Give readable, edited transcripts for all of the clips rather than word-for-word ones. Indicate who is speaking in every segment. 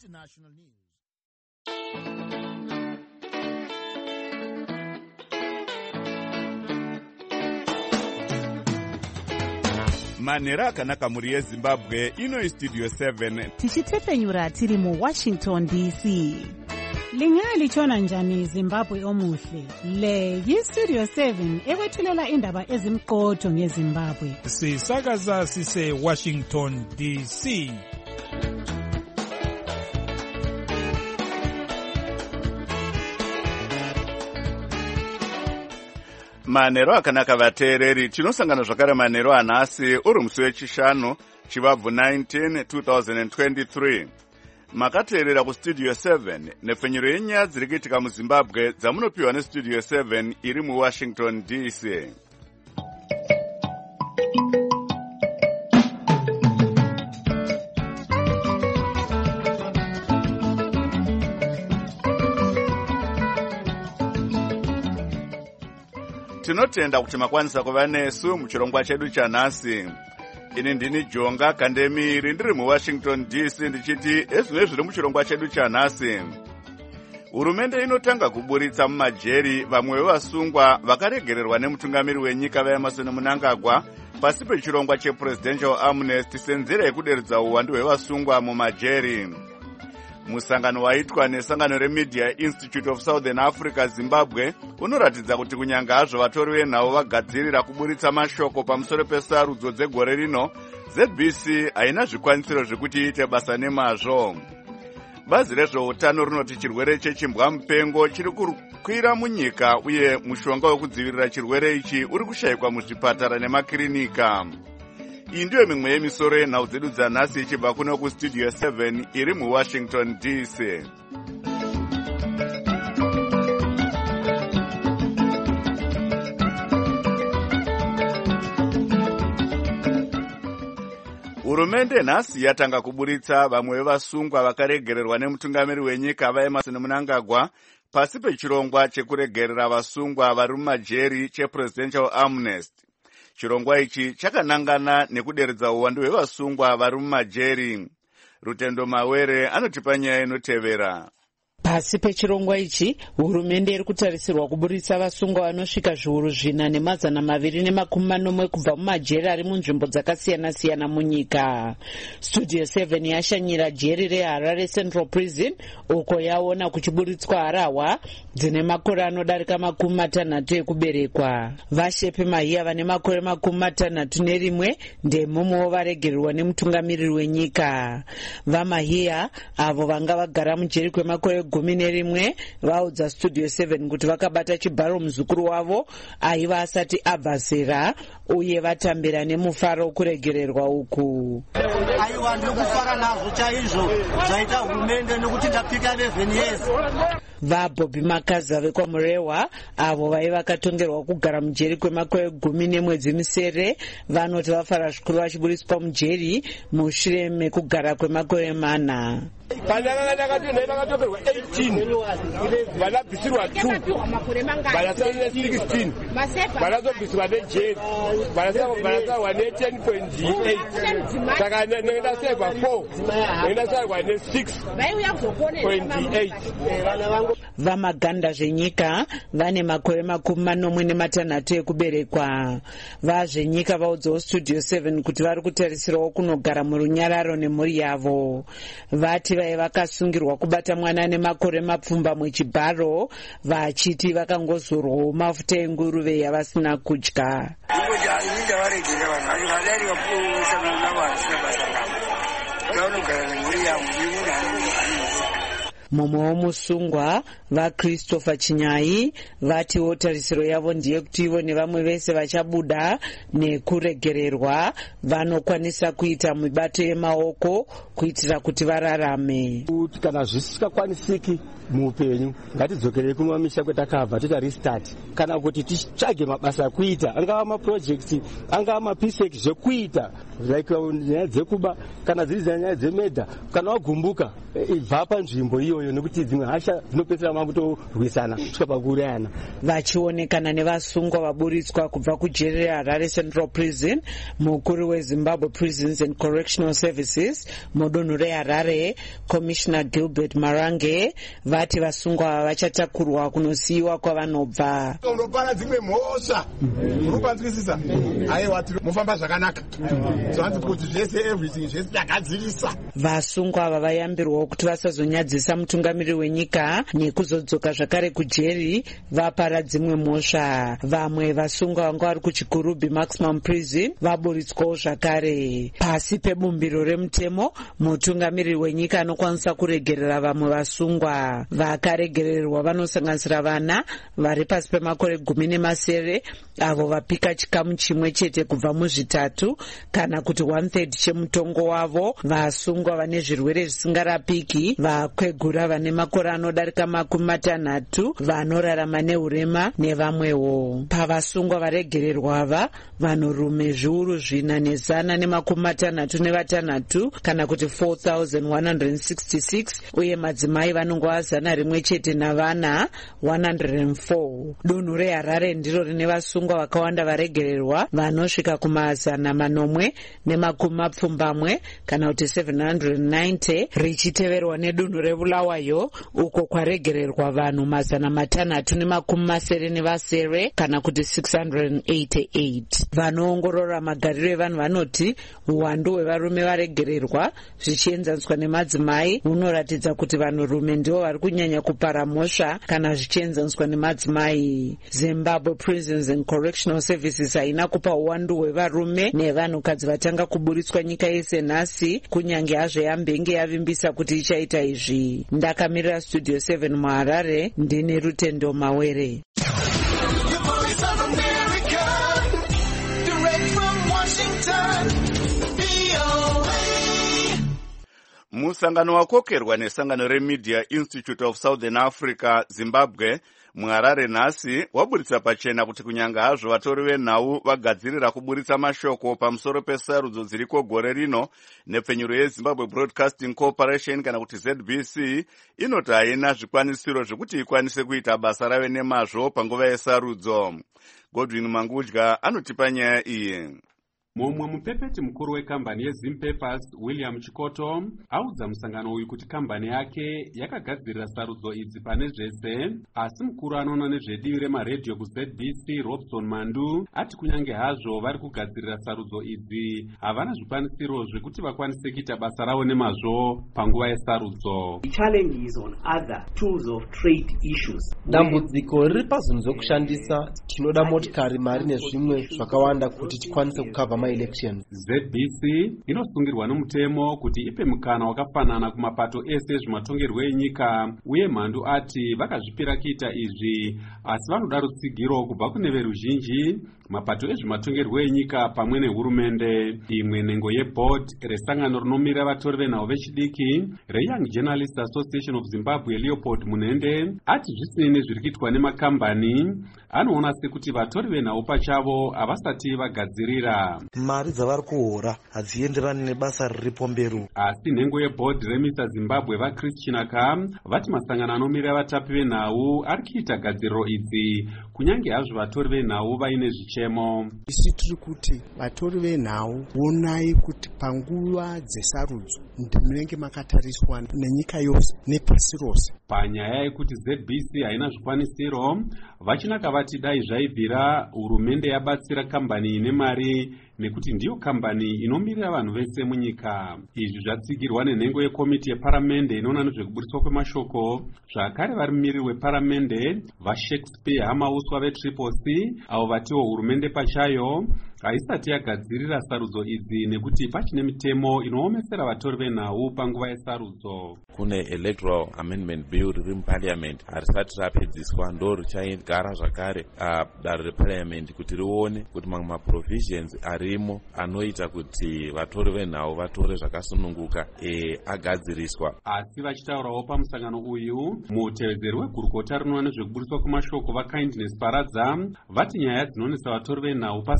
Speaker 1: international news.
Speaker 2: Manera akanaka muri yeZimbabwe ino istudio 7
Speaker 3: tichitefenyura tiri mu Washington DC.
Speaker 4: Lingalitshona njani Zimbabwe omuhle? Le yistudio 7 ekwethulela indaba ezimqotho ngeZimbabwe.
Speaker 1: Sisakaza sise Washington DC.
Speaker 2: Manero akanaka vateereri, tinosangana zvakare manero anhasi uri musi wechishanu chivabvu 19 2023. Makateerera kustudio 7 nepfenyuro yenyaya dziri kuitika muZimbabwe dzamunopiwa nestudio 7 iri muWashington DC. Tinotenda kuti makwanisa kuva nesu muchirongwa chedu chanhasi. Ini ndini Jonga Kandemiri ndiri muWashington DC ndichiti ezvimwe zviri muchirongwa chedu chanhasi. Hurumende inotanga kuburitsa mumajeri vamwe vevasungwa vakaregererwa nemutungamiri wenyika vaEmmerson Mnangagwa pasi pechirongwa chepresidential amnesty senzira yekuderedza uwandu hwevasungwa mumajeri. Musangano waitwa nesangano reMedia Institute of Southern Africa Zimbabwe unoratidza kuti kunyanga hazvo vatori venhau vagadzirira kuburitsa mashoko pamusoro pesarudzo dzegore rino, ZBC haina zvikwanisiro zvekuti iite basa nemazvo. Bazi rezveutano rinoti chirwere chechimbwa mupengo chiri kukwira munyika uye mushonga wekudzivirira chirwere ichi uri kushayikwa muzvipatara nemakirinika. Iyi ndiyo mimwe yemisoro yenhau dzedu dzanhasi ichibva kuno kustudio 7 iri muWashington DC. Hurumende nhasi yatanga kuburitsa vamwe vevasungwa vakaregererwa nemutungamiri wenyika vaEmmerson Mnangagwa pasi pechirongwa chekuregerera vasungwa vari mumajeri chepresidential amnesty. Chirongwa ichi chakanangana nekuderedza uwandu hwevasungwa vari mumajeri. Rutendo Mawere anotipa nyaya inotevera.
Speaker 5: Pasi pechirongwa ichi, hurumende iri kutarisirwa kuburitsa vasungwa vanosvika zviuru 4,240 kubva mumajeri ari munzvimbo dzakasiyana-siyana munyika. Studio 7 yashanyira jeri reHarare Central Prison uko yaona kuchiburitswa harahwa dzine makore anodarika 60 ekuberekwa. Vashepi Mahiya vane makore 61 ndemumwewo varegererwa nemutungamiriri wenyika. VaMahiya avo vanga vagara mujeri kwemakore 11 vaudza studio 7 kuti vakabata chibharo muzukuru wavo aiva asati abva zera uye vatambira nemufaro kuregererwa uku.
Speaker 6: Aiwa ndokufara nazvo chaizvo zvaita hurumende nokuti ndapika 11 years.
Speaker 5: VaBobby Makaza vekwaMurewa avo vaiva vakatongerwa kugara mujeri kwemakore 10 nemwedzi misere vanoti vafara zvikuru vachiburitswa mujeri mushure mekugara kwemakore 4.
Speaker 7: Pandanga ndakatoperwa 18 vanabvisirwa 2 vanasarwa 16 vanazobvisirwa nejeri vanasarwa ne10.8 saka ndasarwa 4 ndasarwa ne6.8.
Speaker 5: Vamaganda zvenyika vane makore 46 ekuberekwa. Vazvenyika vaudzawo studio 7 kuti vari kutarisirawo kunogara murunyararo nemhuri yavo. Vati vakasungirwa kubata mwana nemakore mapfumba muchibharo vachiti vakangozorwawo mafuta enguruve yavasina kudya. Mumwe womusungwa vaChristopher Chinyai vatiwo tarisiro yavo ndiye kuti ivo nevamwe vese vachabuda nekuregererwa vanokwanisa kuita mibato yemaoko kuitira kuti vararame.
Speaker 8: Kana zvisingakwanisiki muupenyu ngatidzokerei kumamisha kwetakabva toita restart kana kuti titsvage mabasa akuita angava maprojects angava mapisek zvekuita like nyaya dzekuba kana dziri nyaya dzemedha kana wagumbuka ibva panzvimbo iyoyo iyoyo nekuti dzimwe hasha dzinopedzera makutorwisana kusvika pakuurayana.
Speaker 5: Vachionekana nevasungwa vaburitswa kubva kujeri reHarare Central Prison, mukuru weZimbabwe Prisons and Correctional Services mudunhu reHarare, Commissioner Gilbert Marange, vati vasungwa vachatakurwa kunosiyiwa kwavanobva.
Speaker 7: Unopana dzimwe mhosva unopanzwisisa aiwa mufamba zvakanaka zvanzi kuti zvese everything zvese takadzirisa.
Speaker 5: Vasungwa ava vayambirwawo kuti vasazonyadzisa mutungamiri wenyika nekuzodzoka zvakare kujeri vapara dzimwe mhosva. Vamwe vasungwa vanga vari kuchikurubhi Maximum Prison vaburitswawo zvakare. Pasi pebumbiro remutemo, mutungamiri wenyika anokwanisa kuregerera vamwe vasungwa. Vakaregererwa vanosanganisira vana vari pasi pemakore 17 avo vapika chikamu chimwe chete kubva muzvitatu kana kuti 1/3 chemutongo wavo, vasungwa vane zvirwere zvisingarapiki, vakwegura vane makore anodarika 60, vanorarama neurema nevamwewo. Pavasungwa varegererwa ava, vanhurume zviuru 466 kana kuti 4166 uye madzimai vanongova 100 chete navana 104. Dunhu reHarare ndiro rine vasungwa vakawanda varegererwa vanosvika kuma970 kana kuti 790, richiteverwa nedunhu reBulawayo uko kwaregererwa vanhu 397 kana kuti 688. Vanoongorora magariro evanhu vanoti uwandu hwevarume varegererwa zvichienzaniswa nemadzimai hunoratidza kuti vanhurume ndivo vari kunyanya kupara mhosva kana zvichienzaniswa nemadzimai. Zimbabwe Prisons and Correctional Services haina kupa uwandu hwevarume nevanhukadzi vatanga kuburitswa nyika yese nhasi, kunyange hazvo yambenge yavimbisa kuti ichaita izvi. Ndakamirira Studio 7 muHarare, ndini Rutendo Mawere.
Speaker 2: Musangano wakokerwa nesangano reMedia Institute of Southern Africa Zimbabwe muHarare nhasi waburitsa pachena kuti kunyange hazvo vatori venhau vagadzirira kuburitsa mashoko pamusoro pesarudzo dziriko gore rino, nepfenyuro yeZimbabwe Broadcasting Corporation kana kuti ZBC inoti haina zvikwanisiro zvekuti ikwanise kuita basa rave nemazvo panguva yesarudzo. Godwin Mangudya anotipa nyaya iyi.
Speaker 9: Mumwe mupepeti mukuru wekambani yeZim Papers William Chikoto audza musangano uyu kuti kambani yake yakagadzirira sarudzo idzi pane zvese, asi mukuru anoona nezvedivi remaredhiyo kuZBC Robson Mandu ati kunyange hazvo vari kugadzirira sarudzo idzi havana zvikwanisiro zvekuti vakwanise kuita basa ravo nemazvo panguva yesarudzo.
Speaker 10: Dambudziko riri pazvinhu zvokushandisa, tinoda motikari, mari nezvimwe zvakawanda kuti tikwanise kukava ma-elections.
Speaker 9: ZBC inosungirwa nomutemo kuti ipe mukana wakafanana kumapato ese ezvimatongerwo enyika, uye Mandu ati vakazvipira kuita izvi asi vanoda rutsigiro kubva kune veruzhinji, mapato ezvimatongerwo enyika pamwe nehurumende. Imwe nhengo yeboard resangano rinomira vatori venhau vechidiki reYoung Journalists Association of Zimbabwe Leopold Munende ati zvisinei zviri kuitwa nemakambani, anoona sekuti vatori venhau pachavo havasati vagadzirira.
Speaker 11: Mari dzavari kuhora hadzienderani nebasa riripo mberi.
Speaker 9: Asi nhengo yeboard reMr Zimbabwe vaChris Chinaka vati masangano anomira vatapi venhau ari kuita gadziriro idzi kunyange hazvo vatori venhau vaine zvichemo.
Speaker 12: Isi tiri kuti vatori venhau onai kuti panguva dzesarudzo munenge makatariswa nenyika yose nepasi rose.
Speaker 9: Panyaya yekuti ZBC haina zvikwanisiro, vachinaka vati dai zvaibvira hurumende yabatsira kambani ine mari nekuti ndiyo kambani inomirira vanhu vese munyika. Izvi zvatsigirwa nenhengo yekomiti yeparamende inoona nezvekuburitswa kwemashoko, zvakare vari mumiriri weparamende vaShakespeare Hamauswa veTriple C avo vatiwo hurumende pachayo haisati yagadzirira sarudzo idzi nekuti pachine mitemo inoomesera vatori venhau panguva yesarudzo.
Speaker 13: Kune electoral amendment bill riri muparliament harisati rapedziswa, ndo richagara zvakare dare reparliament kuti rione kuti mamwe maprovisions arimo anoita kuti vatori venhau vatore zvakasununguka agadziriswa.
Speaker 9: Asi vachitaurawo pamusangano uyu, mutevedzeri wegurukota rinoona nezvekuburitswa kwemashoko vaKindness Paradza vati nyaya dzinonesa vatori venhau pasarudzo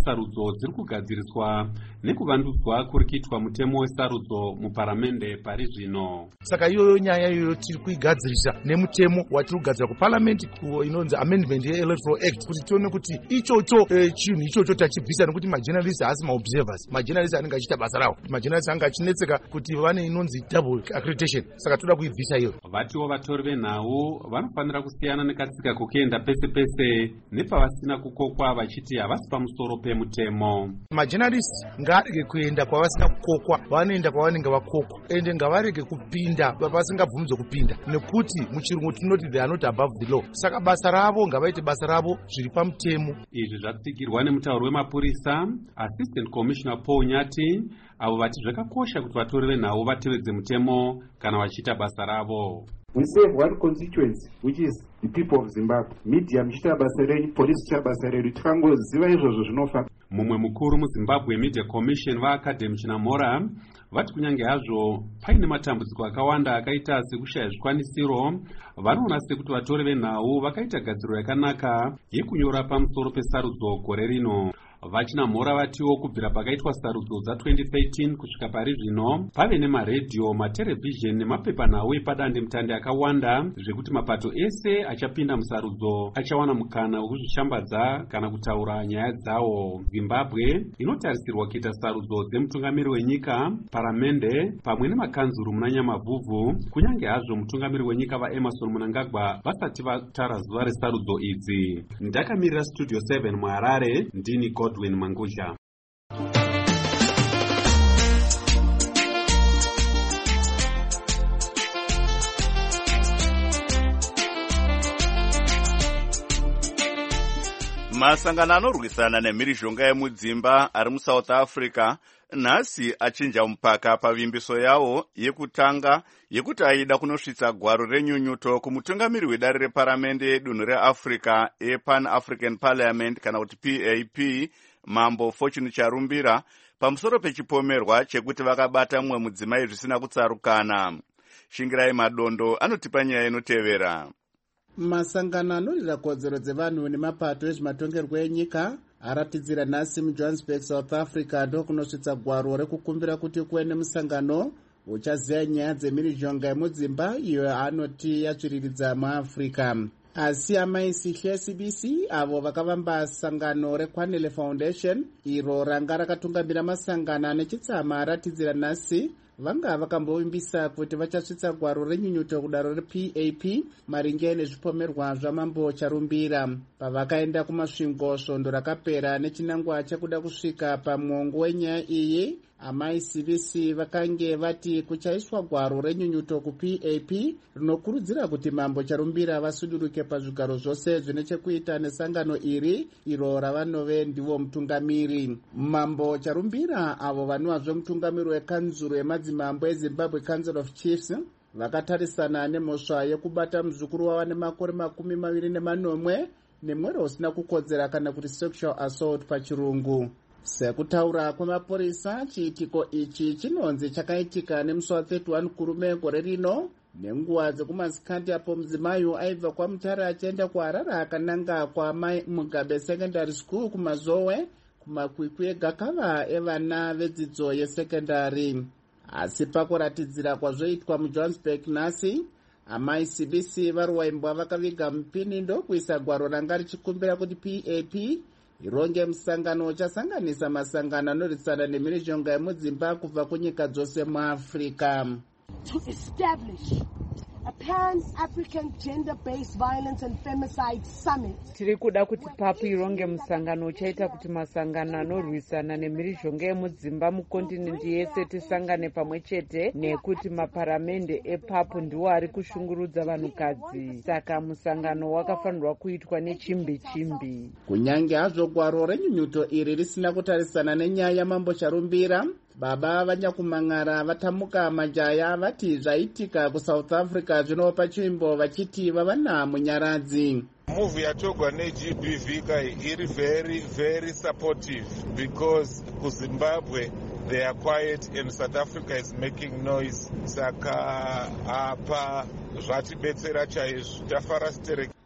Speaker 9: sarudzo dziri kugadziriswa nekuvandudzwa kuri kuitwa mutemo wesarudzo muparamende pari zvino.
Speaker 11: Saka iyoyo nyaya iyoyo tiri kuigadzirisa nemutemo watiri kugadzira kuparamende inonzi amendment yeElectoral Act kuti tione kuti ichocho chinhu ichocho tachibvisa, nekuti majournalists haasi maobservers. Majournalists anenge achiita basa rawo. Majournalists anga achinetseka kuti vane inonzi double accreditation, saka toda kuibvisa iyo.
Speaker 9: Vatiwo vatori venhau vanofanira kusiyana nekatsika kokuenda pese pese nepavasina kukokwa vachiti havasi pamusoro pemutemo.
Speaker 11: Majournalists ngavarege kuenda kwavasina kukokwa, vanoenda kwavanenge vakokwa, ende ngavarege kupinda pasingabvumidzwe kupinda, nekuti muchirungu tinoti they are not above the law. Saka basa ravo ngavaite basa ravo zviri pamutemo.
Speaker 9: Izvi zvatsigirwa nemutauri wemapurisa Assistant Commissioner Paul Nyati, avo vati zvakakosha kuti vatori venhau vatevedze mutemo kana vachiita basa ravo.
Speaker 14: We save one constituency, which is the people of Zimbabwe. Media mchita basa renyu, police mchita basa renyu, tikangoziva izvozvo zvinofa.
Speaker 9: Mumwe mukuru muZimbabwe Media Commission vaAcademy Chinamora vati kunyange hazvo paine matambudziko akawanda akaita sekushaya zvikwanisiro, vanoona sekuti vatori venhau vakaita gadziro yakanaka yekunyora pamusoro pesarudzo gore rino. Vachinamora vatiwo kubvira pakaitwa sarudzo dza2013 kusvika pari zvino pave nemaredhiyo, matelevhizheni nemapepanhau epadandemutande akawanda zvekuti mapato ese achapinda musarudzo achawana mukana wekuzvishambadza kana kutaura nyaya dzawo. Zimbabwe inotarisirwa kuita sarudzo dzemutungamiri wenyika, paramende pamwe nemakanzuru muna Nyamavhuvhu, kunyange hazvo mutungamiri wenyika vaEmerson Mnangagwa vasati vatara zuva resarudzo idzi. Ndakamirira Studio 7 muHarare, ndini Godwin Mangudya.
Speaker 2: Masangano anorwisana nemhirizhonga yemudzimba ari muSouth Africa nhasi achinja mupaka pavimbiso yawo yekutanga yekuti aida kunosvitsa gwaro renyunyuto kumutungamiri wedare reparamende dunhu reAfrica ePan African Parliament kana kuti PAP, Mambo Fortune Charumbira, pamusoro pechipomerwa chekuti vakabata mumwe mudzimai zvisina kutsarukana. Shingirai Madondo anotipa nyaya inotevera.
Speaker 15: Masangano anorira kodzero dzevanhu nemapato ezvematongerwo enyika aratidzira nhasi muJohannesburg, South Africa ndokunosvitsa gwaro rekukumbira kuti kuve nemusangano uchaziya nyaya dzemhirizhonga yemudzimba iyo anoti yatsviriridza muAfrica. Asi amaisihle CBC avo vakavamba sangano reKwanele Foundation iro ranga rakatungamira masangano anechitsama aratidzira nhasi vanga vakambovimbisa kuti vachasvitsa gwaro renyunyuto kudaro rePAP maringe nezvipomerwa zvamambo Charumbira. Pavakaenda kumasvingo svondo rakapera nechinangwa chekuda kusvika pamuongo wenyaya iyi, amai CBC vakange vati kuchaiswa gwaro renyunyuto kuPAP rinokurudzira kuti mambo Charumbira vasuduruke pazvigaro zvose zvine chekuita nesangano iri iro ravanove ndivo mutungamiri. Mambo Charumbira avo vanowazve mutungamiri wekanzuro yemadzimambo eZimbabwe Council of Chiefs vakatarisana nemhosva yekubata muzukuru wava nemakore 28 nemwero usina kukodzera kana kuti sexual assault pachirungu. Sekutaura kwemapurisa, chiitiko ichi chinonzi chakaitika nemusi wa31 kurume gore rino nenguva dzekumasikati apo mudzimai aibva kwaMutare achienda kuHarare akananga kwaMai Mugabe Secondary School kuMazowe kumakwikwi egakava evana vedzidzo yesekendari. Asi pakuratidzira kwazvoitwa muJohannesburg nhasi, amai CBC vari waimbwa vakaviga mupinindo kuisa gwaro ranga richikumbira kuti PAP ironge musangano uchasanganisa masangano anorwisana nemhirizhonga yemudzimba kubva kunyika dzose muAfrica.
Speaker 16: To establish a pan-African gender-based violence and femicide summit.
Speaker 5: Tiri kuda kuti PAP ironge musangano uchaita kuti masangano anorwisana nemhirizhonga yemudzimba mukontinenti yese tisangane pamwe chete, nekuti maparamende ePAP ndiwo ari kushungurudza vanhukadzi. Saka musangano wakafanirwa kuitwa nechimbi-chimbi.
Speaker 15: Kunyange hazvo gwaro renyunyuto iri risina kutarisana nenyaya yamambo Charumbira, baba Vanyakumangara vatamuka majaya vati zvaitika kuSouth Africa zvinopa chimbo vachiti vavana munyaradzi.
Speaker 17: Movie yatogwa neGBV kai iri very supportive because kuZimbabwe they are quiet and South Africa is making noise. Saka apa zvatibetsera chaizvo, tafara stereka.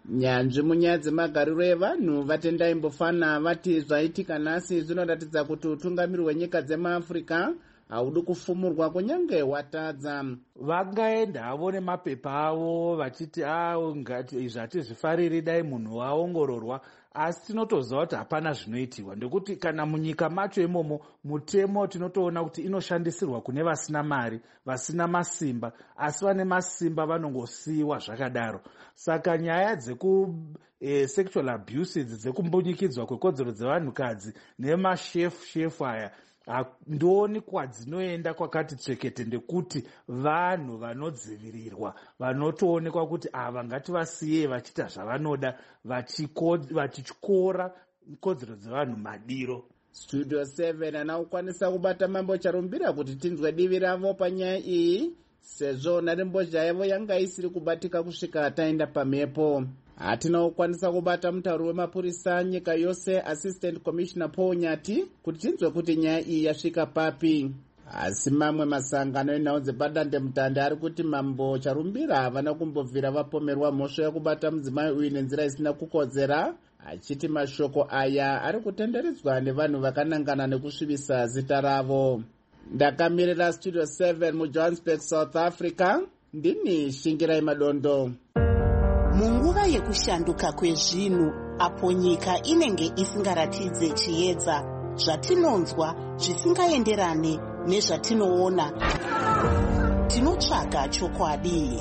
Speaker 15: nyanzvi munyaya dzemagariro evanhu vatendai mbofana vati zvaitika nhasi zvinoratidza kuti utungamiri hwenyika dzemaafrica haudi kufumurwa kunyange watadza.
Speaker 1: Vangaenda havo nemapepa avo vachiti ngati izvi hatizvifariri dai munhu waongororwa, asi tinotoziva kuti hapana zvinoitirwa. Ndekuti kana munyika macho imomo mutemo tinotoona kuti inoshandisirwa kune vasina mari, vasina masimba, asi vane masimba vanongosiyiwa zvakadaro. Saka nyaya sexual abuses dzekumbunyikidzwa kwekodzero dzevanhukadzi nemashefu aya ndooni kwadzinoenda kwakati tsvekete, ndekuti vanhu vanodzivirirwa vanotoonekwa kuti ava ngativasiye vachiita zvavanoda vachityora kodzero dzevanhu madiro.
Speaker 15: Studio 7 anaukwanisa kubata mambo charumbira kuti tinzwe divi ravo panyaya iyi, sezvo nharembozha yavo yanga isiri kubatika kusvika taenda pamhepo. Hatina kukwanisa kubata mutauri wemapurisa nyika yose Assistant Commissioner Paul Nyati kuti tinzwe kuti nyaya iyi yasvika papi. Asi mamwe masangano enhau dzepadandemutande ari kuti mambo charumbira havana kumbobvira vapomerwa mhosva yekubata mudzimai uyu nenzira isina kukodzera, achiti mashoko aya ari kutenderedzwa nevanhu vakanangana nekusvibisa zita ravo. Ndakamirira Studio 7 muJohannesburg, South Africa, ndini Shingirai Madondo.
Speaker 3: Munguva yekushanduka kwezvinhu, apo nyika inenge isingaratidze chiedza, zvatinonzwa zvisingaenderane nezvatinoona, tinotsvaga chokwadi.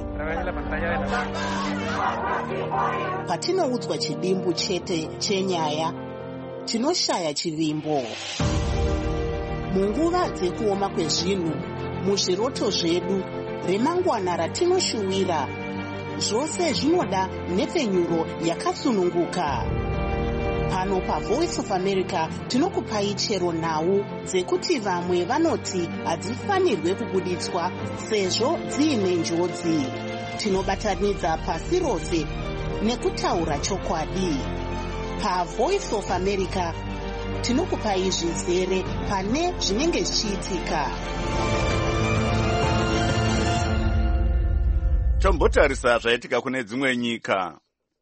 Speaker 3: Patinoudzwa chidimbu chete chenyaya, tinoshaya chivimbo. Munguva dzekuoma kwezvinhu, muzviroto zvedu, remangwana ratinoshuwira, zvose zvinoda nhepfenyuro yakasununguka. Pano paVoice of America tinokupai chero nhau dzekuti vamwe vanoti hadzifanirwe kubuditswa sezvo dziine njodzi. Tinobatanidza pasi rose nekutaura chokwadi. PaVoice of America tinokupai zvizere pane zvinenge zvichiitika.
Speaker 2: Tombotarisa zvaitika kune dzimwe nyika.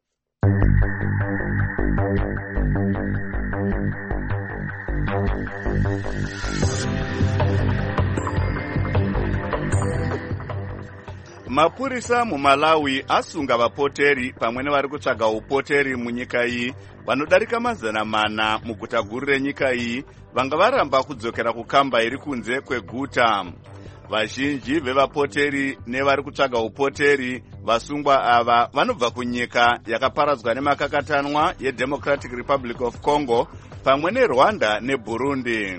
Speaker 2: Mapurisa muMalawi asunga vapoteri pamwe nevari kutsvaga upoteri munyika iyi vanodarika 400 muguta guru renyika iyi vanga varamba kudzokera kukamba iri kunze kweguta. Vazhinji vevapoteri nevari kutsvaga upoteri vasungwa ava vanobva kunyika yakaparadzwa nemakakatanwa yeDemocratic Republic of Congo pamwe neRwanda neBurundi.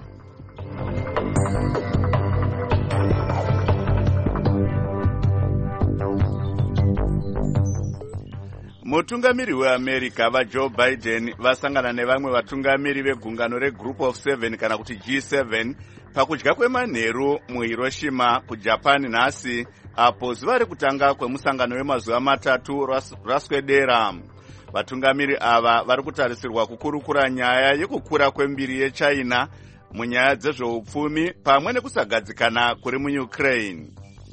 Speaker 2: Mutungamiri weAmerica vaJoe Biden vasangana nevamwe vatungamiri vegungano reGroup of 7 kana kuti G7 pakudya kwemanheru muHiroshima kuJapan nhasi, apo zuva rekutanga kwemusangano wemazuva matatu raswedera. Vatungamiri ava vari kutarisirwa kukurukura nyaya yekukura kwembiri yeChina munyaya dzezveupfumi pamwe nekusagadzikana kuri muUkraine.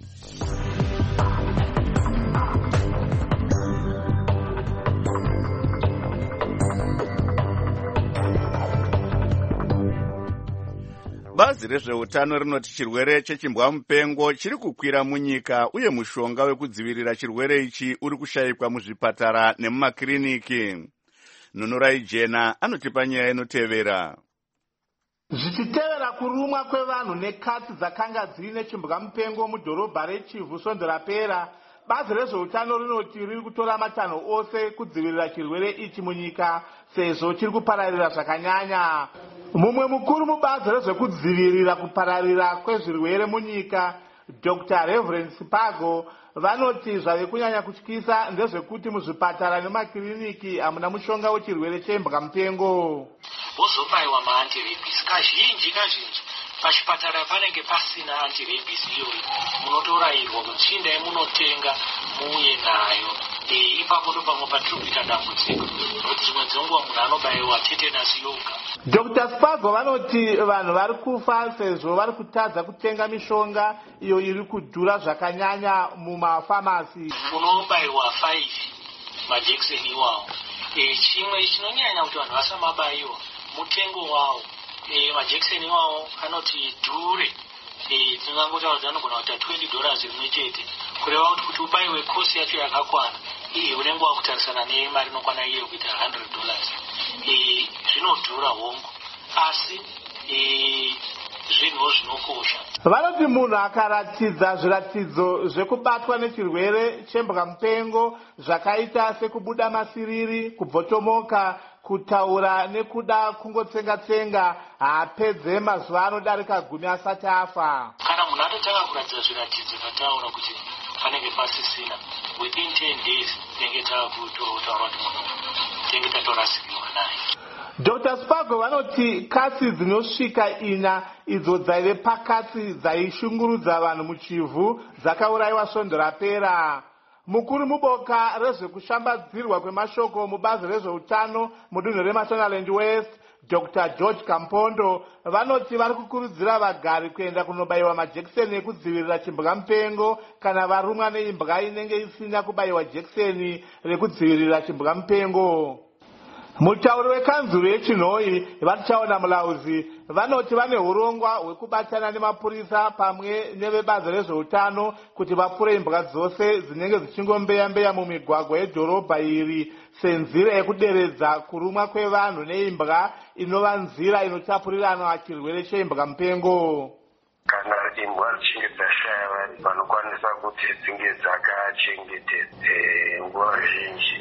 Speaker 2: Bazi rezveutano rinoti chirwere chechimbwa mupengo chiri kukwira munyika uye mushonga wekudzivirira chirwere ichi uri kushayikwa muzvipatara nemumakiriniki. Nunurai Jena anotipa nyaya inotevera.
Speaker 18: Zvichitevera kurumwa kwevanhu nekatsi dzakanga dzine chimbwa mupengo mudhorobha reChivu svondo rapera, bazi rezveutano rinoti riri kutora matanho ose kudzivirira chirwere ichi munyika sezvo chiri kupararira zvakanyanya. Mumwe mukuru mubazi rezvekudzivirira kupararira kwezvirwere munyika, Dr. Reverend Sipago, vanoti zvave kunyanya kutyisa ndezvekuti muzvipatara nemakiriniki hamuna mushonga wechirwere chembwa mupengo.
Speaker 19: Wozobaiwa maantirabisi kazhinji pachipatara panenge pasina antirabisi iyoyo, munotorairwa kuti chindai munotenga muuye nayo. Ipapo ndo pamwe patiri kuita dambudziko, nokuti dzimwe dzenguva munhu anobaiwa tetenasi yoga.
Speaker 18: Dr. Spago vanoti vanhu vari kufa sezvo vari kutadza kutenga mishonga iyo iri kudhura zvakanyanya mumafamasi.
Speaker 19: Unobairwa 5 majekiseni iwawo. Chimwe chinonyanya kuti vanhu vasamabaiwa mutengo wawo. Majekiseni iwawo anoti dhure. Tingangotaura anogona kuita $20 rimwe chete. Kureva kuti ubaiwe kosi yacho yakakwana. Unenge wakutarisana nemari inokwana iyo kuita $100. Zvinodhura hongu. Asi zvinhu zvinokosha.
Speaker 18: Vanoti munhu akaratidza zviratidzo zvekubatwa nechirwere chembwamupengo zvakaita sekubuda masiriri, kubvotomoka, kutaura nekuda kungotsenga-tsenga haapedze mazuva anodarika 10 asati afa.
Speaker 19: Kana munhu atotanga kuratidza zviratidzo zvataura kuti panenge pasisina, within 10 days tinenge takutotaura kuti munhu tinenge tatorasiriwa naye.
Speaker 18: Dr. Spago vanoti katsi dzinosvika 4 idzo dzaive pakatsi dzaishungurudza vanhu muchivhu dzakaurayiwa svondo rapera. Mukuru muboka rezvekushambadzirwa kwemashoko mubazi rezveutano mudunhu reMashonaland West, Dr. George Kampondo vanoti vari kukurudzira vagari kuenda kunobayiwa majekiseni ekudzivirira chimbwamupengo kana varumwa neimbwa inenge isina kubayiwa jekiseni rekudzivirira chimbwamupengo. Mutauri wekanzuro yechinhoi vatichaona mulauzi vanoti vane urongwa hwekubatana nemapurisa pamwe nevebazi rezveutano kuti vapfure imbwa dzose dzinenge dzichingombeya-mbeya mumigwagwa yedhorobha iri senzira yekuderedza kurumwa kwevanhu neimbwa inova nzira inotapuriranwa chirwere chembwamupengo.
Speaker 20: Kana imbwa dzichinge dzashaya vanhu vanokwanisa kuti dzinge dzakachengetedze nguva zhinji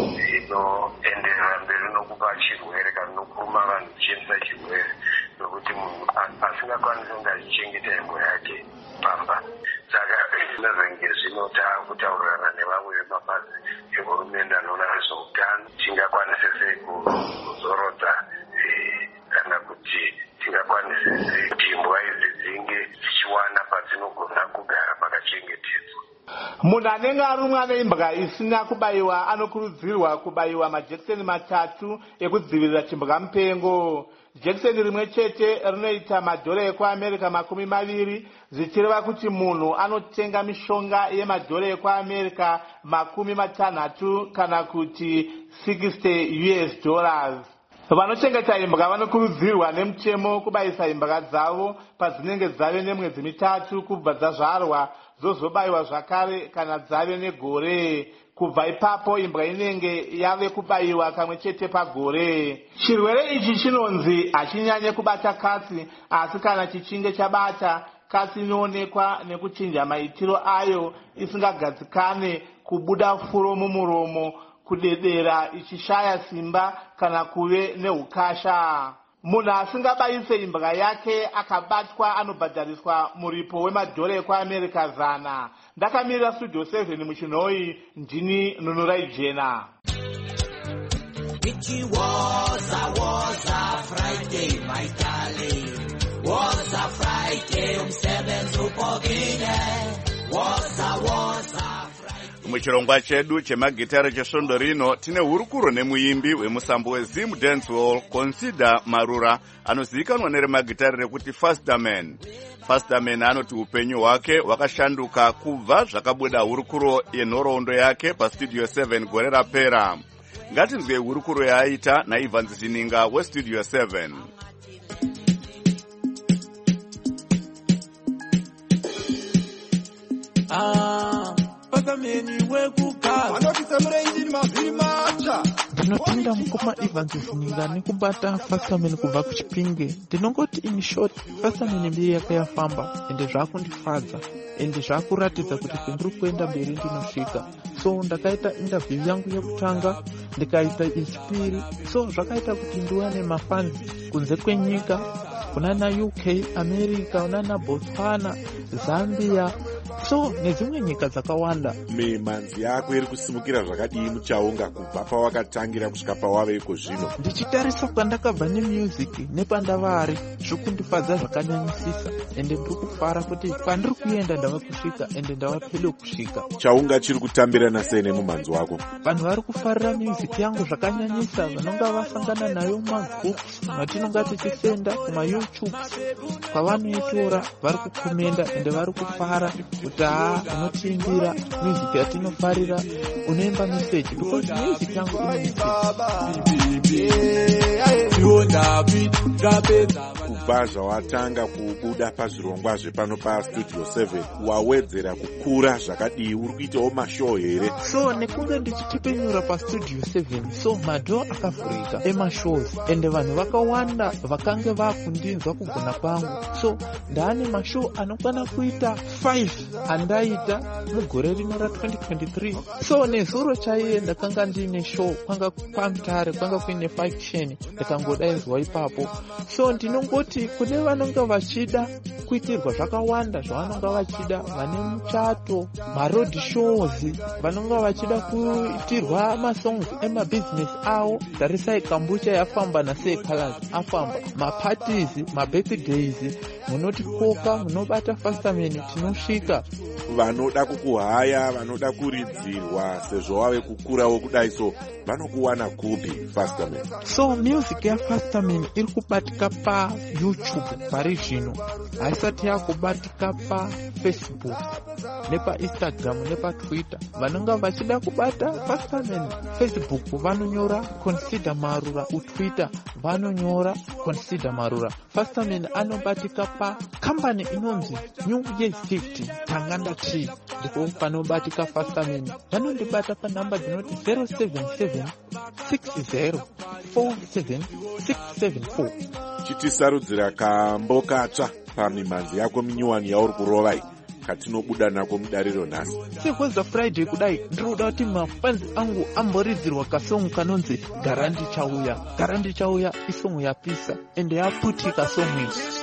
Speaker 20: inoenderera mberi nokupa chirwere kana nokuruma vanhu dzichiendesa chirwere nokuti munhu asingakwanisi kunge achichengeta imbwa yake pamba. Saka zvinozenge zvinota kutaurirana nevamwe vemapazi ehurumende anoona nezveutano tingakwanise sei kuzorodza kana kuti tingakwanise sei kuti imbwa idzi dzinge dzichiwana padzinogona kugara pakachengetedzwa.
Speaker 18: Munhu anenge arumwa neimbwa isina kubayiwa anokurudzirwa kubayiwa majekiseni 3 ekudzivirira chimbwamupengo. Jekiseni rimwe chete rinoita $20 ekuAmerica 20, zvichireva kuti munhu anotenga mishonga yemadhora ekuAmerica 60 kana kuti $60. Vanochengeta imbwa vanokurudzirwa nemutemo kubayisa imbwa dzavo padzinenge dzave nemwedzi 3 kubva dzazvarwa zozobayiwa zvakare kana dzave negore. Kubva ipapo imbwa inenge yave kubayiwa kamwe chete pagore. Chirwere ichi chinonzi hachinyanye kubata katsi, asi kana chichinge chabata katsi inoonekwa nekuchinja maitiro ayo isingagadzikane, kubuda furo mumuromo, kudedera ichishaya simba kana kuve neukasha. Munhu asingabayise imbwa yake akabatwa anobhadhariswa muripo wemadhora ekuAmerica 100. Ndakamirira Studio 7 muchinhoi, ndini Nunurai Jena.
Speaker 21: It was a Friday, my darling. Was a Friday, umsebenzi upogile. Was a
Speaker 2: muchirongwa chedu chemagitare chesvondo rino tine hurukuro nemuimbi wemusambo weZim Dancehall Consider Marura anozivikanwa neremagitare rekuti Fasterman. Fasterman anoti upenyu hwake hwakashanduka kubva zvakabuda hurukuro yenhoroondo yake paStudio 7 gore rapera. Ngatinzwe hurukuro yaaita naIvan Zininga weStudio 7.
Speaker 22: Ndinotenda mukoma Ivan Zininga nekubata Fasterman kubva kuChipinge. Ndinongoti in short, Fasterman mbiri yake yafamba ende zvakundifadza ende zvakuratidza kuti pendiri kuenda mberi ndinosvika. So ndakaita interview yangu yekutanga ndikaita yechipiri, so zvakaita kuti ndiwane mafans kunze kwenyika, kunana UK, America, kunana Botswana, Zambia, so nedzimwe nyika dzakawanda.
Speaker 23: Manzi yako iri kusimukira zvakadii muchaunga kubva pawakatangira kusvika pawave iko zvino?
Speaker 22: Ndichitarisa kwandakabva nemusic nepandavari zvikundifadza zvakanyanyisisa ende ndiri kufara kuti kwandiri kuenda ndava kusvika ende ndava pedo kusvika.
Speaker 23: Chaunga chiri kutambirana sei nemumanzi wako?
Speaker 22: Vanhu vari kufarira music yangu zvakanyanyisa, vanonga vasangana nayo mumagroups matinonga tichisenda kumaYouTube kwavanoitora vari kukomenda ende vari kufara kuti unotiimbira music yatinofarira, unoimba message, because music yangu
Speaker 23: kubva zvawatanga kubuda pazvirongwa zvepano pastudio 7 wawedzera kukura zvakadii? Uri kuitawo mashow here?
Speaker 22: So nekunge ndichitipenyura pastudio 7, so madho akavhurika emashows, ende vanhu vakawanda vakange vakundinzwa kugona kwangu. So ndaane mashow anokwana kuita 5 andaita mugore rino ra 2023. So nezuro chaiye ndakanga ndine show kwanga kwamtare, kwanga kuine 5 sheni, ndakangodaidzwa ipapo. So ndinongoti kune vanonga vachida kuitirwa zvakawanda zvavanonga vachida, vane muchato, maroad shows, vanonga vachida kuitirwa masongs emabusiness avo, tarisai kambucha yafamba nasei colors afamba, maparties, mabirthdays, munotipoka, munobata Fastaman, tinosvika.
Speaker 23: Vanoda kukuhaya, vanoda kuridzirwa sezvo wave kukurawo kudai, so vanokuwana kupi Fastaman?
Speaker 22: So music ya Fastaman iri kubatika pa YouTube pari zvino, haisati yakubatika pa Facebook nepa Instagram nepa Twitter. Vanonga vachida kubata Fastaman Facebook vanonyora Consider Marura, uTwitter vanonyora Consider Marura. Fastaman anobatika pa company inonzi New Year's Gift Tanganda Tree, ndipo panobatika Fastaman. Vanondibata pa namba dzinoti 077 60 47 674.
Speaker 23: Chitisarudzira kambo katsva pamimhanzi yako minyuwani yauri kurovai katinobuda nako mudariro nhasi.
Speaker 22: Sekweza Friday kudai ndinoda kuti mafans angu amboridzirwa kasongo kanonzi Garandi Chauya. Garandi Chauya isongo yapisa ende yaputika songo iyi.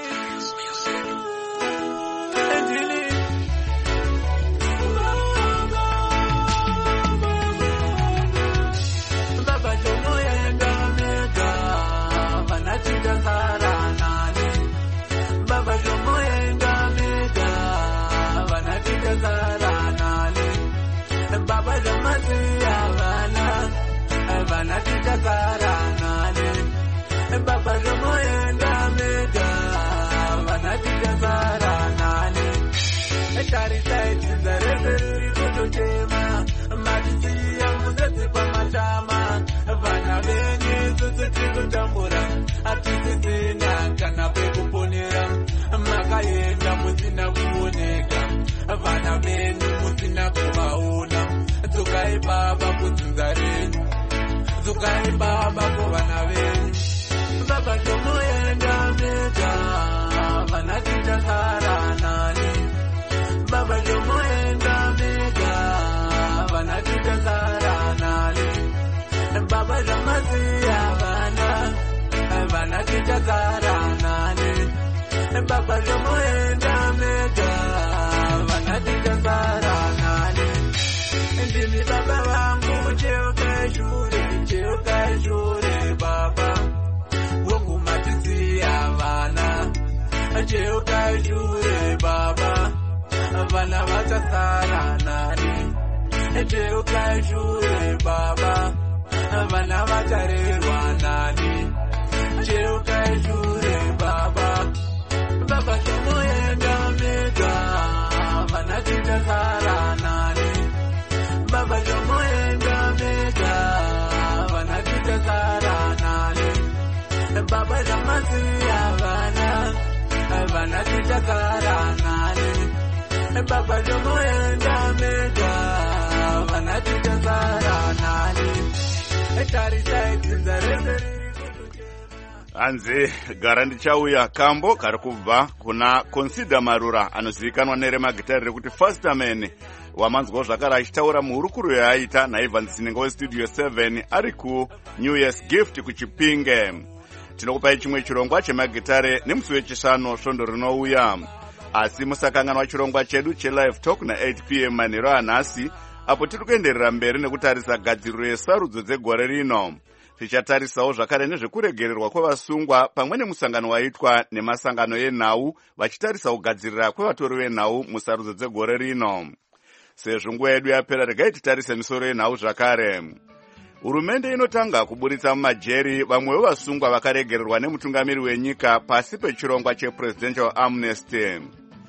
Speaker 2: Anzi Garandi Chauya kambo kari kubva kuna Consider Marura anozivikanwa neremagitari rekuti Fastaman, wamanzwawo zvakare achitaura muhurukuro yaaita naIvan Sinenga westudio 7 ari ku New Year's Gift kuChipinge. Tinokupai chimwe chirongwa chemagitare nemusi wechishanu svondo rinouya, asi musakanganwa chirongwa chedu chelive talk na8 p.m. manheru anhasi, apo tiri kuenderera mberi nekutarisa gadziriro yesarudzo dzegore rino. Tichatarisawo zvakare nezvekuregererwa kwevasungwa pamwe nemusangano waitwa nemasangano enhau vachitarisa kugadzirira kwevatori venhau musarudzo dzegore rino. Sezvo nguva yedu yapera, regai titarise misoro yenhau zvakare. Hurumende inotanga kuburitsa mumajeri vamwe vevasungwa vakaregererwa nemutungamiri wenyika pasi pechirongwa chepresidential amnesty.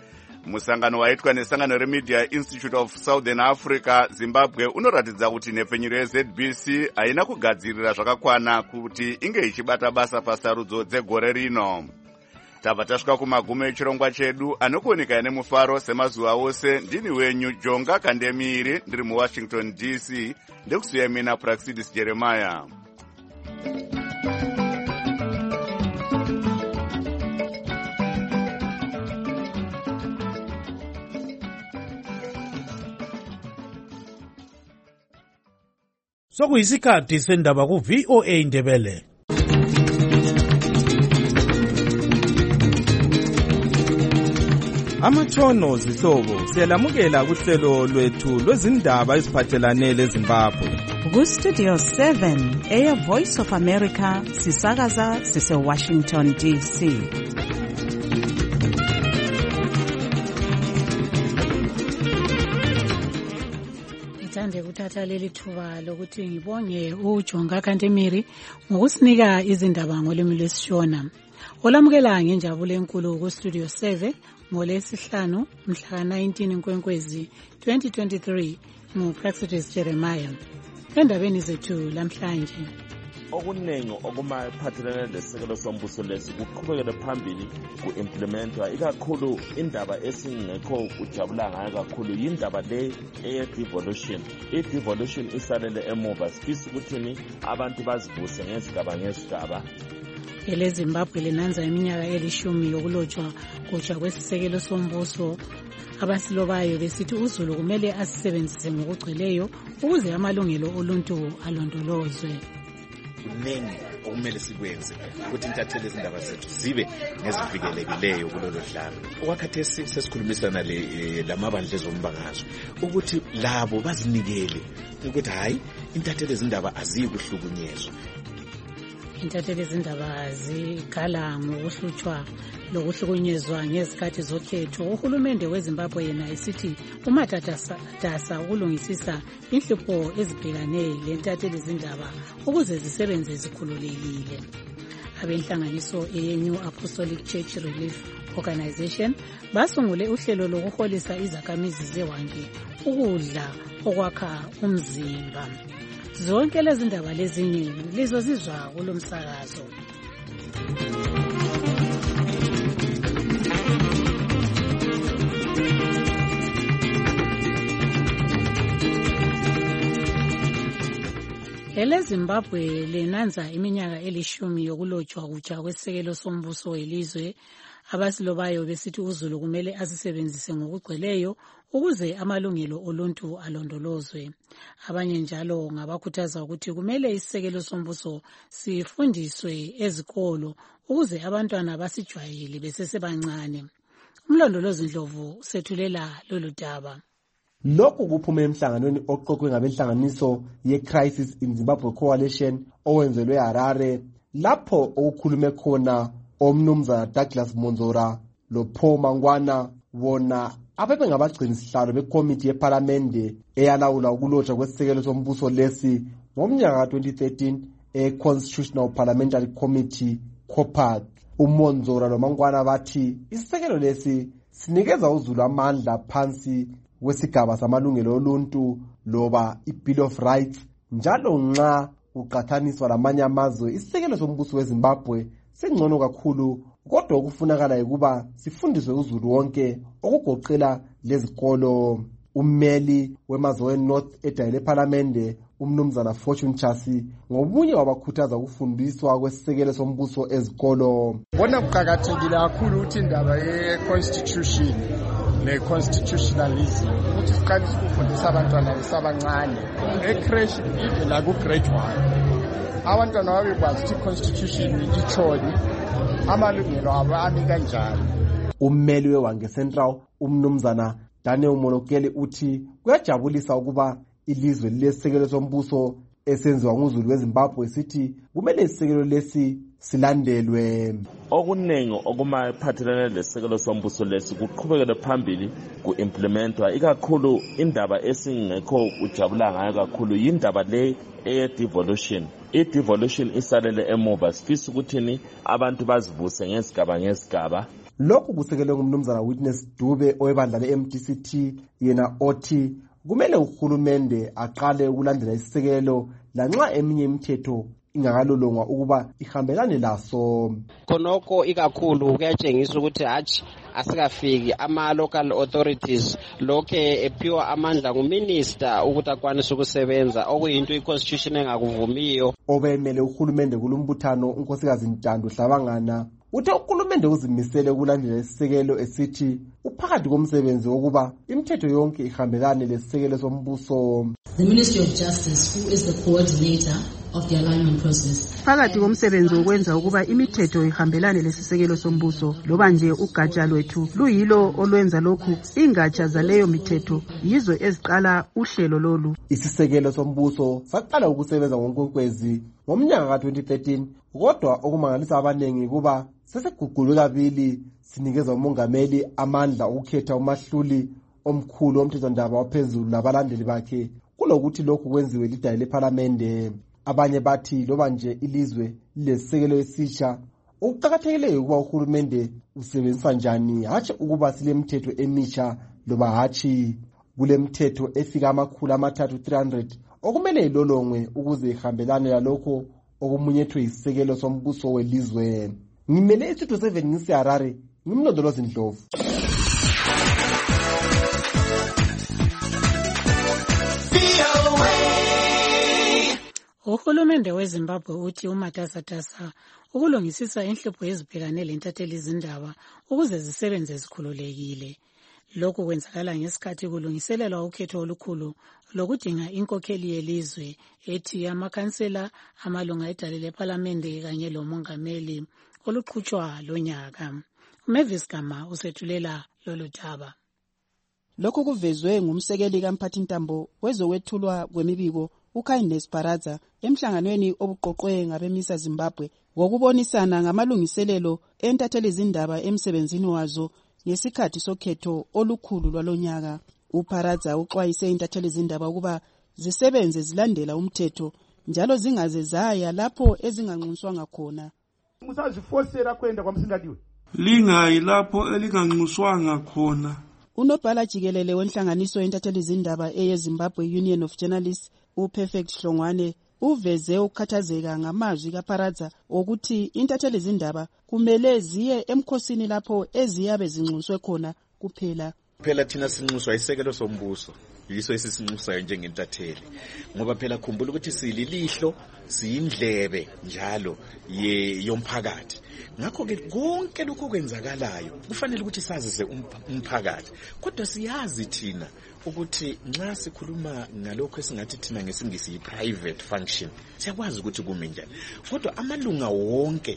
Speaker 2: musangano waitwa nesangano remedia institute of southern africa zimbabwe unoratidza kuti nhepfenyuro yezbc haina kugadzirira zvakakwana kuti inge ichibata basa pasarudzo dzegore rino. tabva tasvika kumagumo echirongwa chedu anokuoneka nemufaro semazuva ose. ndini wenyu Jonga Kandemiri ndiri muwashington dc ndekusuya mina Praxidis Jeremiah.
Speaker 4: Sokuyisikhathi sendaba ku VOA Ndebele.
Speaker 6: Amatshono zihlobo siyalamukela kuhlelo lwethu lwezindaba eziphathelane leZimbabwe.
Speaker 8: Ku Studio 7 Air Voice of America sisakaza sise Washington DC.
Speaker 24: Ngithanda ukuthatha leli thuba lokuthi ngibonge uJonga Kandemiri ngokusinika izindaba ngolimi lwesishona. Olamukela ngenjabulo enkulu ku Studio 7 ngolesihlanu mhla 19 Nkwenkwezi 2023 nguPraxidis Jeremiah. Endabeni zethu lamhlanje
Speaker 13: okuningi okumaphathelene lesekelo sombuso lesi kuqhubekele phambili ku-implementwa ikakhulu indaba esingekho kujabula ngayo kakhulu yindaba le eye-devolution. I-devolution isalele emuva sifisa ukuthini abantu bazivuse ngezigaba.
Speaker 24: eleZimbabwe linanza iminyaka 10 yokulotshwa kutsha kwesisekelo sombuso. Abasilobayo besithi uZulu kumele asisebenzise ngokugcweleyo ukuze amalungelo oluntu alondolozwe.
Speaker 25: Kuningi okumele sikwenze ukuthi intatheli izindaba zethu zibe nezivikelekileyo kulolu dlalo. Okwakhathesi sesikhulumisana lamabandla ezombangazwe ukuthi labo bazinikele ukuthi hayi intatheli izindaba azikuhlukunyezwa.
Speaker 24: Intatheli izindaba zigala ngokuhlutshwa lokuhlukunyezwa ngezikhathi zokhetho. Uhulumende weZimbabwe yena esithi umatatasa ukulungisisa inhlupho ezibhekane lentatheli izindaba ukuze zisebenze zikhululekile. Abenhlanganiso ye-New Apostolic Church Relief Organization basungule uhlelo lokuholisa izakhamizi zewange ukudla okwakha umzimba. Zonke lezi ndaba lezinye lizozizwa kulomsakazo. eleZimbabwe linanza iminyaka 10 yokulotshwa kutsha kwesisekelo sombuso welizwe. Abasilobayo besithi uZulu kumele asisebenzise ngokugcweleyo ukuze amalungelo oluntu alondolozwe. Abanye njalo ngabakhuthaza ukuthi kumele isisekelo sombuso sifundiswe ezikolo ukuze abantwana basijwayele besesebancane. Umlondolozi Ndlovu sethulela lolu daba.
Speaker 10: Lokhu kuphume emhlanganweni oqoqwe ngabenhlanganiso ye-Crisis in Zimbabwe Coalition owenzelwe Harare, lapho okukhulume khona omnumzana Douglas Monzora lo Paul Mangwana, bona abebe ngabagcini sihlalo bekomiti yeParlamente eyalawula ukulotshwa kwesisekelo sombuso lesi ngomnyaka 2013 e-Constitutional Parliamentary Committee COPAC. uMonzora lo Mangwana bathi isisekelo lesi sinikeza uZulu amandla phansi wesigaba samalungelo oluntu loba i-Bill of Rights, njalo nxa uqathaniswa lamanye amazwe isisekelo sombuso weZimbabwe singcono kakhulu, kodwa okufunakala ukuba sifundiswe uZulu wonke okugoqela lezikolo. Ummeli wemazwe North edayile eParlamente umnumzana Fortune Chasi ngobunye wabakhuthaza ukufundiswa kwesisekelo sombuso ezikolo.
Speaker 26: Bona kuqakathekile kakhulu ukuthi indaba ye-constitution ne-constitutionalism ukuthi siqalise ukufundisa abantwana besabancane e-creche even laku-grade 1. Abantwana babekwazi ukuthi i-constitution itshoni, amalungelo abo ami kanjani.
Speaker 10: Ummeli weWange Central umnumzana Daniel Molokele uthi kuyajabulisa ukuba ilizwe lesisekelo sombuso esenziwa nguZulu weZimbabwe sithi kumele isisekelo lesi silandelwe.
Speaker 13: Okuningi okumaphathelene lesekelo sombuso lesi kuqhubekele phambili ku-implementwa ikakhulu indaba esingekho kujabula ngayo kakhulu yindaba le eye-devolution. I-devolution isalele emuva sifisa ukuthini abantu bazivuse ngezigaba.
Speaker 10: Lokhu kusekelwe ngumnumzana Witness Dube owebandla le-MDCT, yena othi kumele uhulumende aqale ukulandela isisekelo lanxa eminye imithetho ingakalolongwa ukuba ihambelane laso.
Speaker 7: Khonokho ikakhulu kuyatshengisa ukuthi hatshi asikafiki ama-local authorities lokhe ephiwa amandla nguminister ukuthi akwanise ukusebenza okuyinto i-constitution engakuvumiyo.
Speaker 10: Obemele uhulumende kulumbuthano unkosikazi Ntando Hlabangana uthe uhulumende uzimisele ukulandela isisekelo esithi uphakathi komsebenzi wokuba imithetho yonke ihambelane lesisekelo sombuso.
Speaker 9: The Ministry of Justice, who is the coordinator of the alignment process.
Speaker 11: Phakathi komsebenzi ukwenza ukuba imithetho ihambelane lesisekelo sombuso, loba nje ugatsha lwethu luyilo olwenza lokhu, ingatsha zaleyo mithetho yizo eziqala uhlelo lolu.
Speaker 10: Isisekelo sombuso saqala ukusebenza ngoNkwenkwezi ngomnyaka ka-2013, kodwa okumangalisa abanengi kuba sesiguqulwe kabili sinikeza umongameli amandla ukukhetha umahluli omkhulu omthethondaba waphezulu labalandeli bakhe kulokuthi lokhu kwenziwe lidayi lePhalamende. Abanye bathi loba nje ilizwe lesisekelo esisha ukuqakathekileyo ukuba uhulumende usebenzisa njani hatshi ukuba silemithetho emisha loba hatshi kulemithetho efika 300 okumele ilolongwe ukuze ihambelane lalokho okumunyethwe isisekelo sombuso welizwe. Ngimele iStudio 7 ngisiHarare, ngimlondolozi Ndlovu.
Speaker 24: Uhulumende weZimbabwe uthi umatasatasa ukulungisisa inhlupho ezibhekane lentatheli izindaba ukuze zisebenze zikhululekile. Lokhu kwenzakala ngesikhathi kulungiselelwa ukhetho olukhulu lokudinga inkokheli yelizwe ethi amakhansela, amalunga edale lePhalamende kanye lomongameli oluqhutshwa lonyaka. uMavis Gama usethulela lolu daba.
Speaker 12: Lokhu kuvezwe ngumsekeli kaMphathintambo wezokwethulwa kwemibiko uKindness Baraza emhlanganweni obuqoqwe ngabemisa Zimbabwe ngokubonisana ngamalungiselelo entatheli izindaba emsebenzini wazo ngesikhathi sokhetho olukhulu lwalonyaka. uBaraza uxwayise intatheli izindaba ukuba zisebenze zilandela umthetho njalo zingaze zaya lapho ezinganxuswanga khona.
Speaker 14: Musazifosera kwenda kwamsingadiwe.
Speaker 16: Lingayi lapho elinganxuswanga khona.
Speaker 12: Unobhala jikelele wenhlanganiso entatheli izindaba eyeZimbabwe Union of Journalists uPerfect Hlongwane uveze ukukhathazeka ngamazwi kaBaraza ukuthi intatheli izindaba kumele ziye emkhosini lapho eziyabe zinxuswe khona kuphela.
Speaker 25: Phela thina sinxuswa isekelo sombuso, yiso esisinxusayo njengentatheli, ngoba phela khumbula ukuthi sililihlo siyindlebe njalo yomphakathi. Ngakho ke konke lokho kwenzakalayo kufanele ukuthi sazise umphakathi, kodwa siyazi thina ukuthi nxa sikhuluma ngalokho esingathi thina ngesingisi private function siyakwazi ukuthi kume njani, kodwa amalunga wonke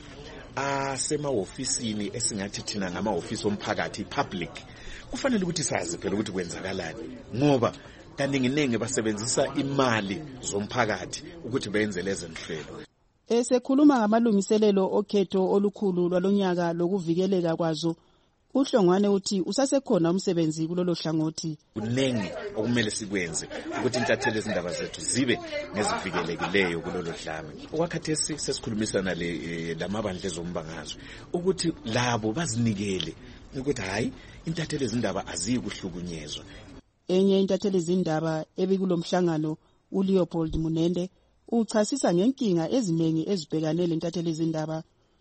Speaker 25: asemahofisini esingathi thina ngamahofisi omphakathi public kufanele ukuthi sazi phela ukuthi kwenzakalani, ngoba kaningi basebenzisa imali zomphakathi ukuthi benze lezi nhlelo.
Speaker 12: Esekhuluma ngamalungiselelo okhetho olukhulu lwalonyaka lokuvikeleka kwazo, uHlongwane uthi usasekhona umsebenzi kulolo hlangothi.
Speaker 25: Kunengi okumele sikwenze ukuthi intatheli izindaba zethu zibe nezivikelekileyo kulolo dlame. Okwakhathesi sesikhulumisana lamabandla ezombangazwe ukuthi labo bazinikele ukuthi hayi intatheli izindaba azikuhlukunyezwa.
Speaker 12: Enye intatheli izindaba ebikulomhlangano uLeopold Munende uchasisa ngenkinga eziningi ezibhekane lentatheli izindaba.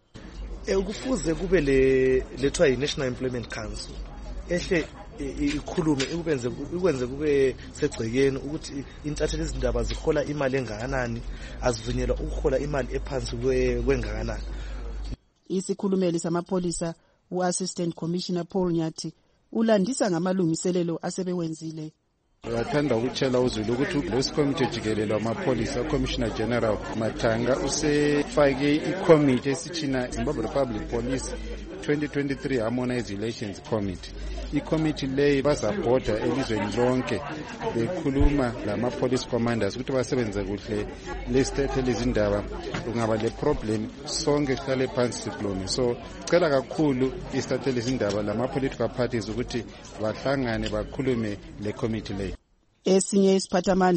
Speaker 27: Kufuze kube lethwa yi-National Employment Council ehle ikhulume ikwenze kube segcekeni ukuthi intatheli izindaba zihola imali engakanani, azivunyelwa ukuhola imali ephansi kwengakanani.
Speaker 12: Isikhulumeli samapholisa u-Assistant Commissioner Paul Nyathi ulandisa ngamalungiselelo asebewenzile.
Speaker 28: Wathanda ukutshela uzulu ukuthi lesikomite jikelele wamapholisa Commissioner General Matanga usefake ikomite esithina Zimbabwe Republic Police 2023 Harmonized Elections Committee. Ikomiti leyi bazabhoda elizweni lonke bekhuluma lama-police commanders ukuthi basebenze kuhle lesitatheli izindaba, kungaba le problem sonke sihlale phansi sikhulume. So cela kakhulu isitatheli izindaba lama-political parties ukuthi bahlangane bakhulume le committee leyi.
Speaker 12: Esinye isiphathamandla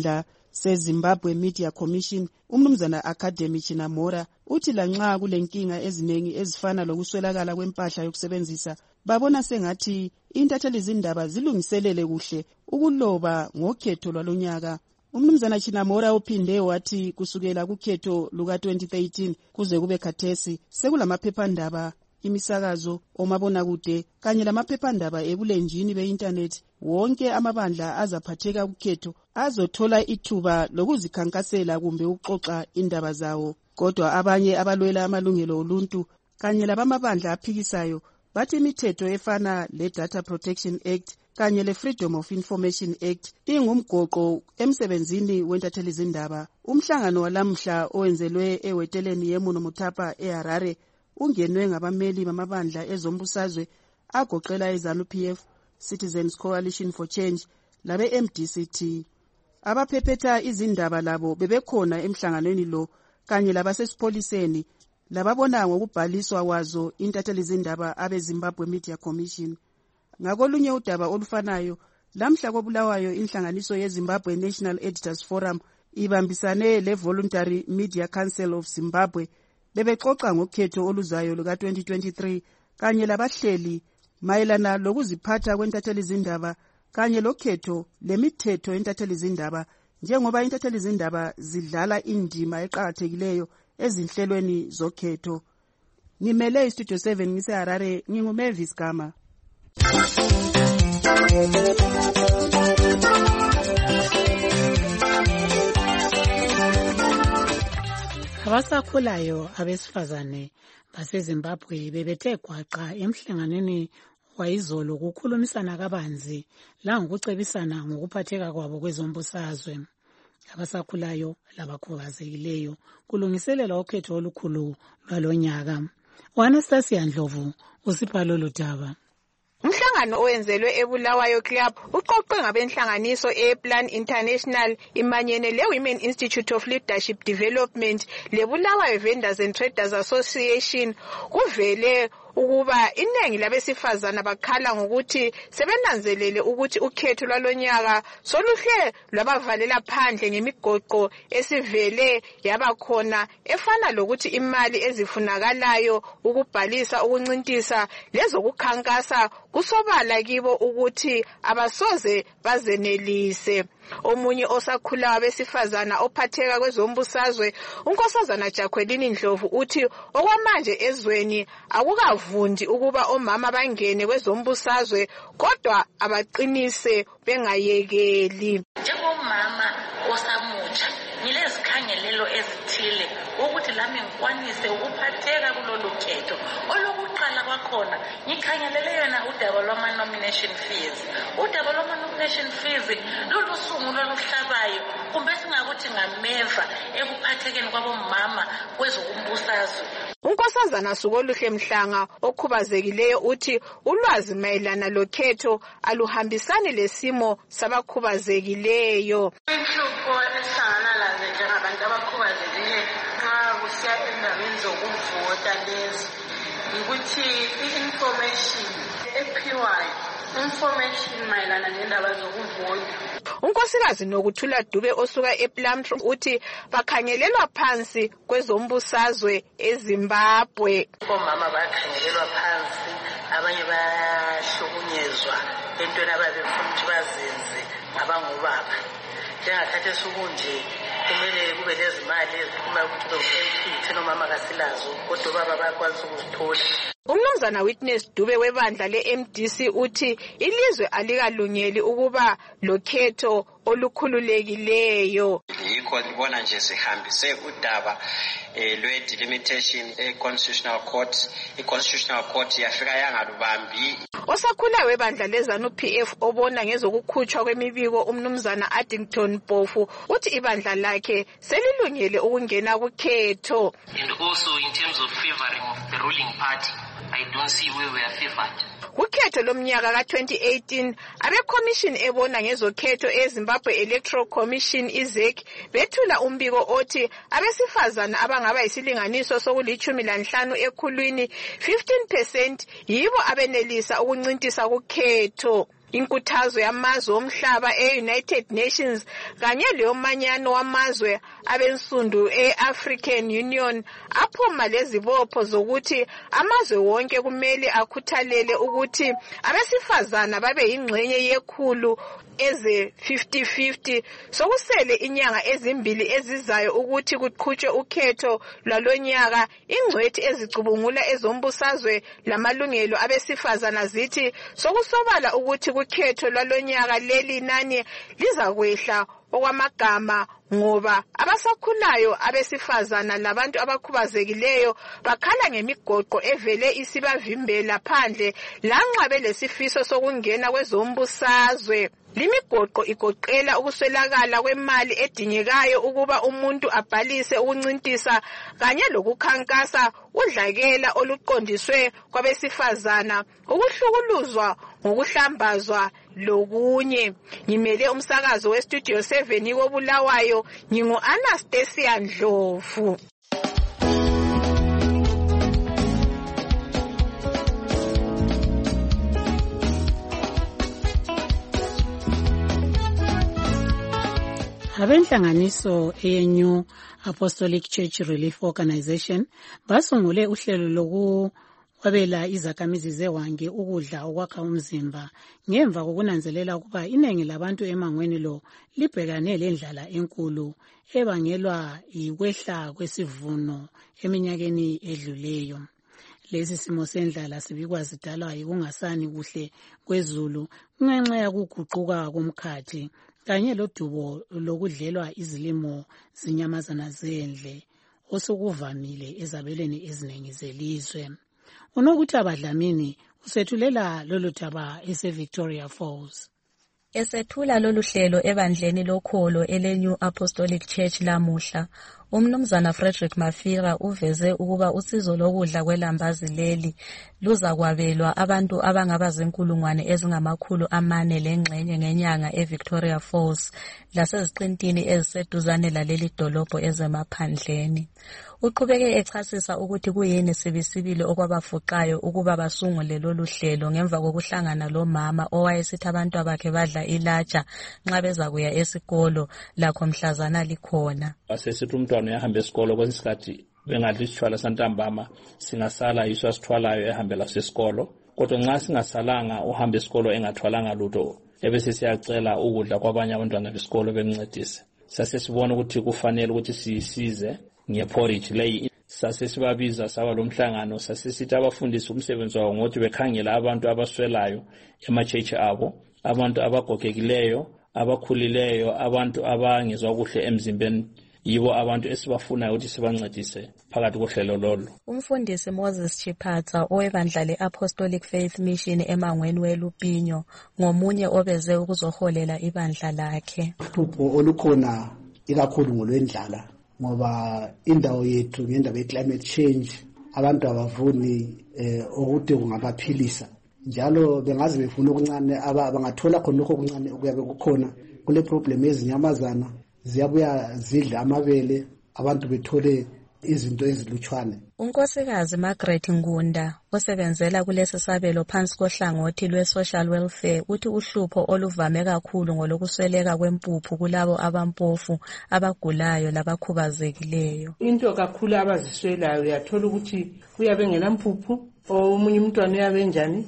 Speaker 12: seZimbabwe Media Commission umnumzana Academy Chinamora uthi lanxa kulenkinga eziningi ezifana lokuswelakala kwempahla yokusebenzisa babona sengathi intatheli zindaba zilungiselele kuhle ukuloba ngokhetho lwalonyaka. Umnumzana Chinamora uphinde wathi kusukela kukhetho luka 2013 kuze kube khathesi sekulamaphephandaba, imisakazo, omabonakude kanye lamaphephandaba ebulenjini be-internet. Wonke amabandla azaphatheka kukhetho azothola ithuba lokuzikhankasela kumbe ukuxoxa indaba zawo. Kodwa abanye abalwela amalungelo oluntu kanye labamabandla aphikisayo bathi imithetho efana le-Data Protection Act kanye le-Freedom of Information Act ingumgoqo emsebenzini wentatheli zindaba. Umhlangano walamhla owenzelwe eweteleni yeMuno Mutapa eHarare ungenwe ngabameli bamabandla ezombusazwe agoqela iZANU-PF, Citizens Coalition for Change labe MDCT. Abaphephetha izindaba labo bebekhona emhlanganweni lo kanye labasesipoliseni lababona ngokubhaliswa wazo intatheli zindaba abeZimbabwe Media Commission. Ngakolunye udaba olufanayo, lamhla koBulawayo inhlanganiso yeZimbabwe National Editors Forum ibambisane le-Voluntary Media Council of Zimbabwe bebexoxa ngokhetho oluzayo luka 2023 kanye labahleli mayelana lokuziphatha kwentatheli zindaba kanye lokhetho lemithetho entatheli zindaba, njengoba intatheli zindaba zidlala indima eqhakathekileyo ezinhlelweni zokhetho. Ngimele iStudio 7 ngiseHarare, nginguMavis Gama.
Speaker 24: Abasakhulayo abesifazane baseZimbabwe bebethe gwaqa emhlanganweni wayizolo kukhulumisana kabanzi langokucebisana ngokuphatheka kwabo kwezombusazwe. Abasakhulayo labakhubazekileyo kulungiselelwa ukhetho olukhulu lwalonyaka. Anastasia Ndlovu usipha lolu daba.
Speaker 1: Umhlangano owenzelwe eBulawayo Club uqoqwe ngabenhlanganiso ePlan International imanyene leWomen Institute of Leadership Development leBulawayo Vendors and Traders Association. Kuvele ukuba inengi labesifazana bakhala ngokuthi sebenanzelele ukuthi ukhetho lwalonyaka soluhle lwabavalela phandle ngemigoqo esivele yabakhona efana lokuthi imali ezifunakalayo ukubhalisa ukuncintisa lezokukhankasa kusobala kibo ukuthi abasoze bazenelise. Omunye osakhula abesifazana ophatheka kwezombusazwe unkosazana Jacqueline Ndlovu uthi okwamanje ezweni akukavundi ukuba omama bangene kwezombusazwe kodwa abaqinise bengayekeli.
Speaker 3: Njengomama osamutsha ngilezikhangelelo ezithile ukuthi lami ngikwanise ukuphatheka kulolu khetho. Olokuqala kwakhona ngikhangelele yona udaba lwama-nomination fees. Udaba lwama-nomination fees lulusungulo oluhlabayo kumbe singakuthi ngameva ekuphathekeni kwabomama kwezokumbusazwe.
Speaker 1: Unkosazana Sukoluhle Mhlanga okhubazekileyo uthi ulwazi mayelana lokhetho aluhambisani lesimo sabakhubazekileyo.
Speaker 5: Inhlupho esihlangana lazo njengabantu abakhubazekileyo nxa kusiya endabeni zokuvota lezi ukuthi i-information ephiwayo mayelana nendaba zokuvota.
Speaker 1: Unkosikazi Nokuthula Dube osuka ePlumtree uthi bakhangelelwa phansi kwezombusazwe eZimbabwe.
Speaker 3: Omama bakhangelelwa phansi, abanye bayahlukunyezwa entweni ababefuna ukuthi bazenze ngabangobaba. Njengakhathi esukunje kumele kube lezimali eziphuma ukuthi bekungayithi nomama kasilazo kodwa baba bayakwanisa ukuzithola.
Speaker 1: Umnumzana Witness Dube webandla le-MDC uthi ilizwe alikalungeli ukuba lokhetho olukhululekileyo.
Speaker 7: Yikho libona nje sihambise udaba lwe-delimitation e-Constitutional Court. I-Constitutional Court yafika yangalubambi.
Speaker 1: Osakhula webandla leZANU-PF obona ngezokukhutshwa kwemibiko umnumzana Addington Bofu uthi ibandla lakhe selilungele ukungena kukhetho.
Speaker 15: And also in terms of favoring of the ruling party, I don't see where we are favored.
Speaker 1: Kukhetho lomnyaka ka-2018 abeCommission ebona ngezokhetho eZimbabwe Electoral Commission IZEC bethula umbiko othi abesifazana abangaba yisilinganiso soku-15 ekhulwini 15% yibo abenelisa ukuncintisa kukhetho. Inkuthazo yamazwe omhlaba e-United Nations kanye leyomanyano wamazwe abensundu e-African Union aphuma lezibopho zokuthi amazwe wonke kumele akhuthalele ukuthi abesifazana babe yingxenye yekhulu eze 50-50 sokusele inyanga ezimbili ezizayo ukuthi kuqhutshwe ukhetho lwalonyaka. Ingcwethi ezicubungula ezombusazwe lamalungelo abesifazana zithi sokusobala ukuthi kukhetho lwalonyaka leli nani lizakwehla okwamagama ngoba abasakhulayo abesifazana labantu abakhubazekileyo bakhala ngemigoqo evele isibavimbela phandle lanxa belesifiso sokungena kwezombusazwe. Limigoqo igoqela ukuswelakala kwemali edingekayo ukuba umuntu abhalise ukuncintisa kanye lokukhankasa udlakela oluqondiswe kwabesifazana, ukuhlukuluzwa ngokuhlambazwa lokunye. Ngimele umsakazo weStudio 7 koBulawayo, ngingu-Anastasia Ndlovu.
Speaker 24: Abenhlanganiso eNew Apostolic Church Relief Organization basungule uhlelo lokuwabela izakhamizi zewange ukudla okwakha umzimba ngemva kokunanzelela ukuba iningi labantu emangweni lo libhekane lendlala enkulu ebangelwa yikwehla kwesivuno eminyakeni edluleyo. Lesi simo sendlala sibikwa sidalwa yikungasani kuhle kwezulu ngenxa yokuguquka komkhathi kanye lodubo lokudlelwa izilimo zinyamazana zendle osukuvamile ezabelweni eziningi zelizwe. Unokuthaba Dlamini usethulela lolu thaba ese-Victoria Falls.
Speaker 2: Esethula lolu hlelo ebandleni lokholo ele-New Apostolic Church lamuhla, uMnumzana Frederick Mafira uveze ukuba usizo lokudla kwelambazi leli luzakwabelwa abantu abangaba zinkulungwane ezingama400 lengxenye ngenyanga eVictoria Falls laseziqintini eziseduzane laleli dolobho ezemaphandleni. Uqhubeke echasisa ukuthi kuyini sibisibili okwabafuqayo ukuba basungule lolu hlelo ngemva kokuhlangana lomama owayesithi abantu bakhe badla ilatsha nxa beza kuya esikolo lakho mhlazana likhona.
Speaker 17: Asesithi umntwana uyahamba esikolo kwesikhathi bengadli isithwala santambama singasala yiso asithwalayo ehambela sesikolo, kodwa nxa singasalanga uhamba esikolo engathwalanga lutho ebese siyacela ukudla kwabanye abantwana besikolo bemncedise. Sasesibona ukuthi kufanele ukuthi sisize ngeporridge leyi. Sasesibabiza saba lomhlangano sasesithi abafundisi umsebenzi wabo ngokuthi bekhangela abantu abaswelayo emachechi abo, abantu abagogekileyo, abakhulileyo, abantu abangezwa kuhle emzimbeni, yibo abantu esibafunayo ukuthi sibancedise phakathi kohlelo lolu.
Speaker 2: Umfundisi Moses Chipatsa owebandla le-Apostolic Faith Mission emangweni weLupinyo ngomunye obeze ukuzoholela ibandla lakhe.
Speaker 18: Uhlupho olukhona ikakhulu ngolwendlala ngoba indawo yethu ngendaba ye-climate change abantu abavuni okude kungabaphilisa, njalo bengaze befuna okuncane abangathola khona lokho okuncane okuyabe kukhona kule problem ezinyamazana ziyabuya zidla amabele abantu bethole izinto ezilutshwane.
Speaker 2: Unkosikazi Margaret Ngunda osebenzela kulesi sabelo phansi kohlangothi lwe-social welfare uthi uhlupho oluvame kakhulu ngolokusweleka kwempuphu kulabo abampofu, abagulayo labakhubazekileyo.
Speaker 19: Into kakhulu abaziswelayo uyathola ukuthi uyabe ngelampuphu, omunye umntwana uyabe njani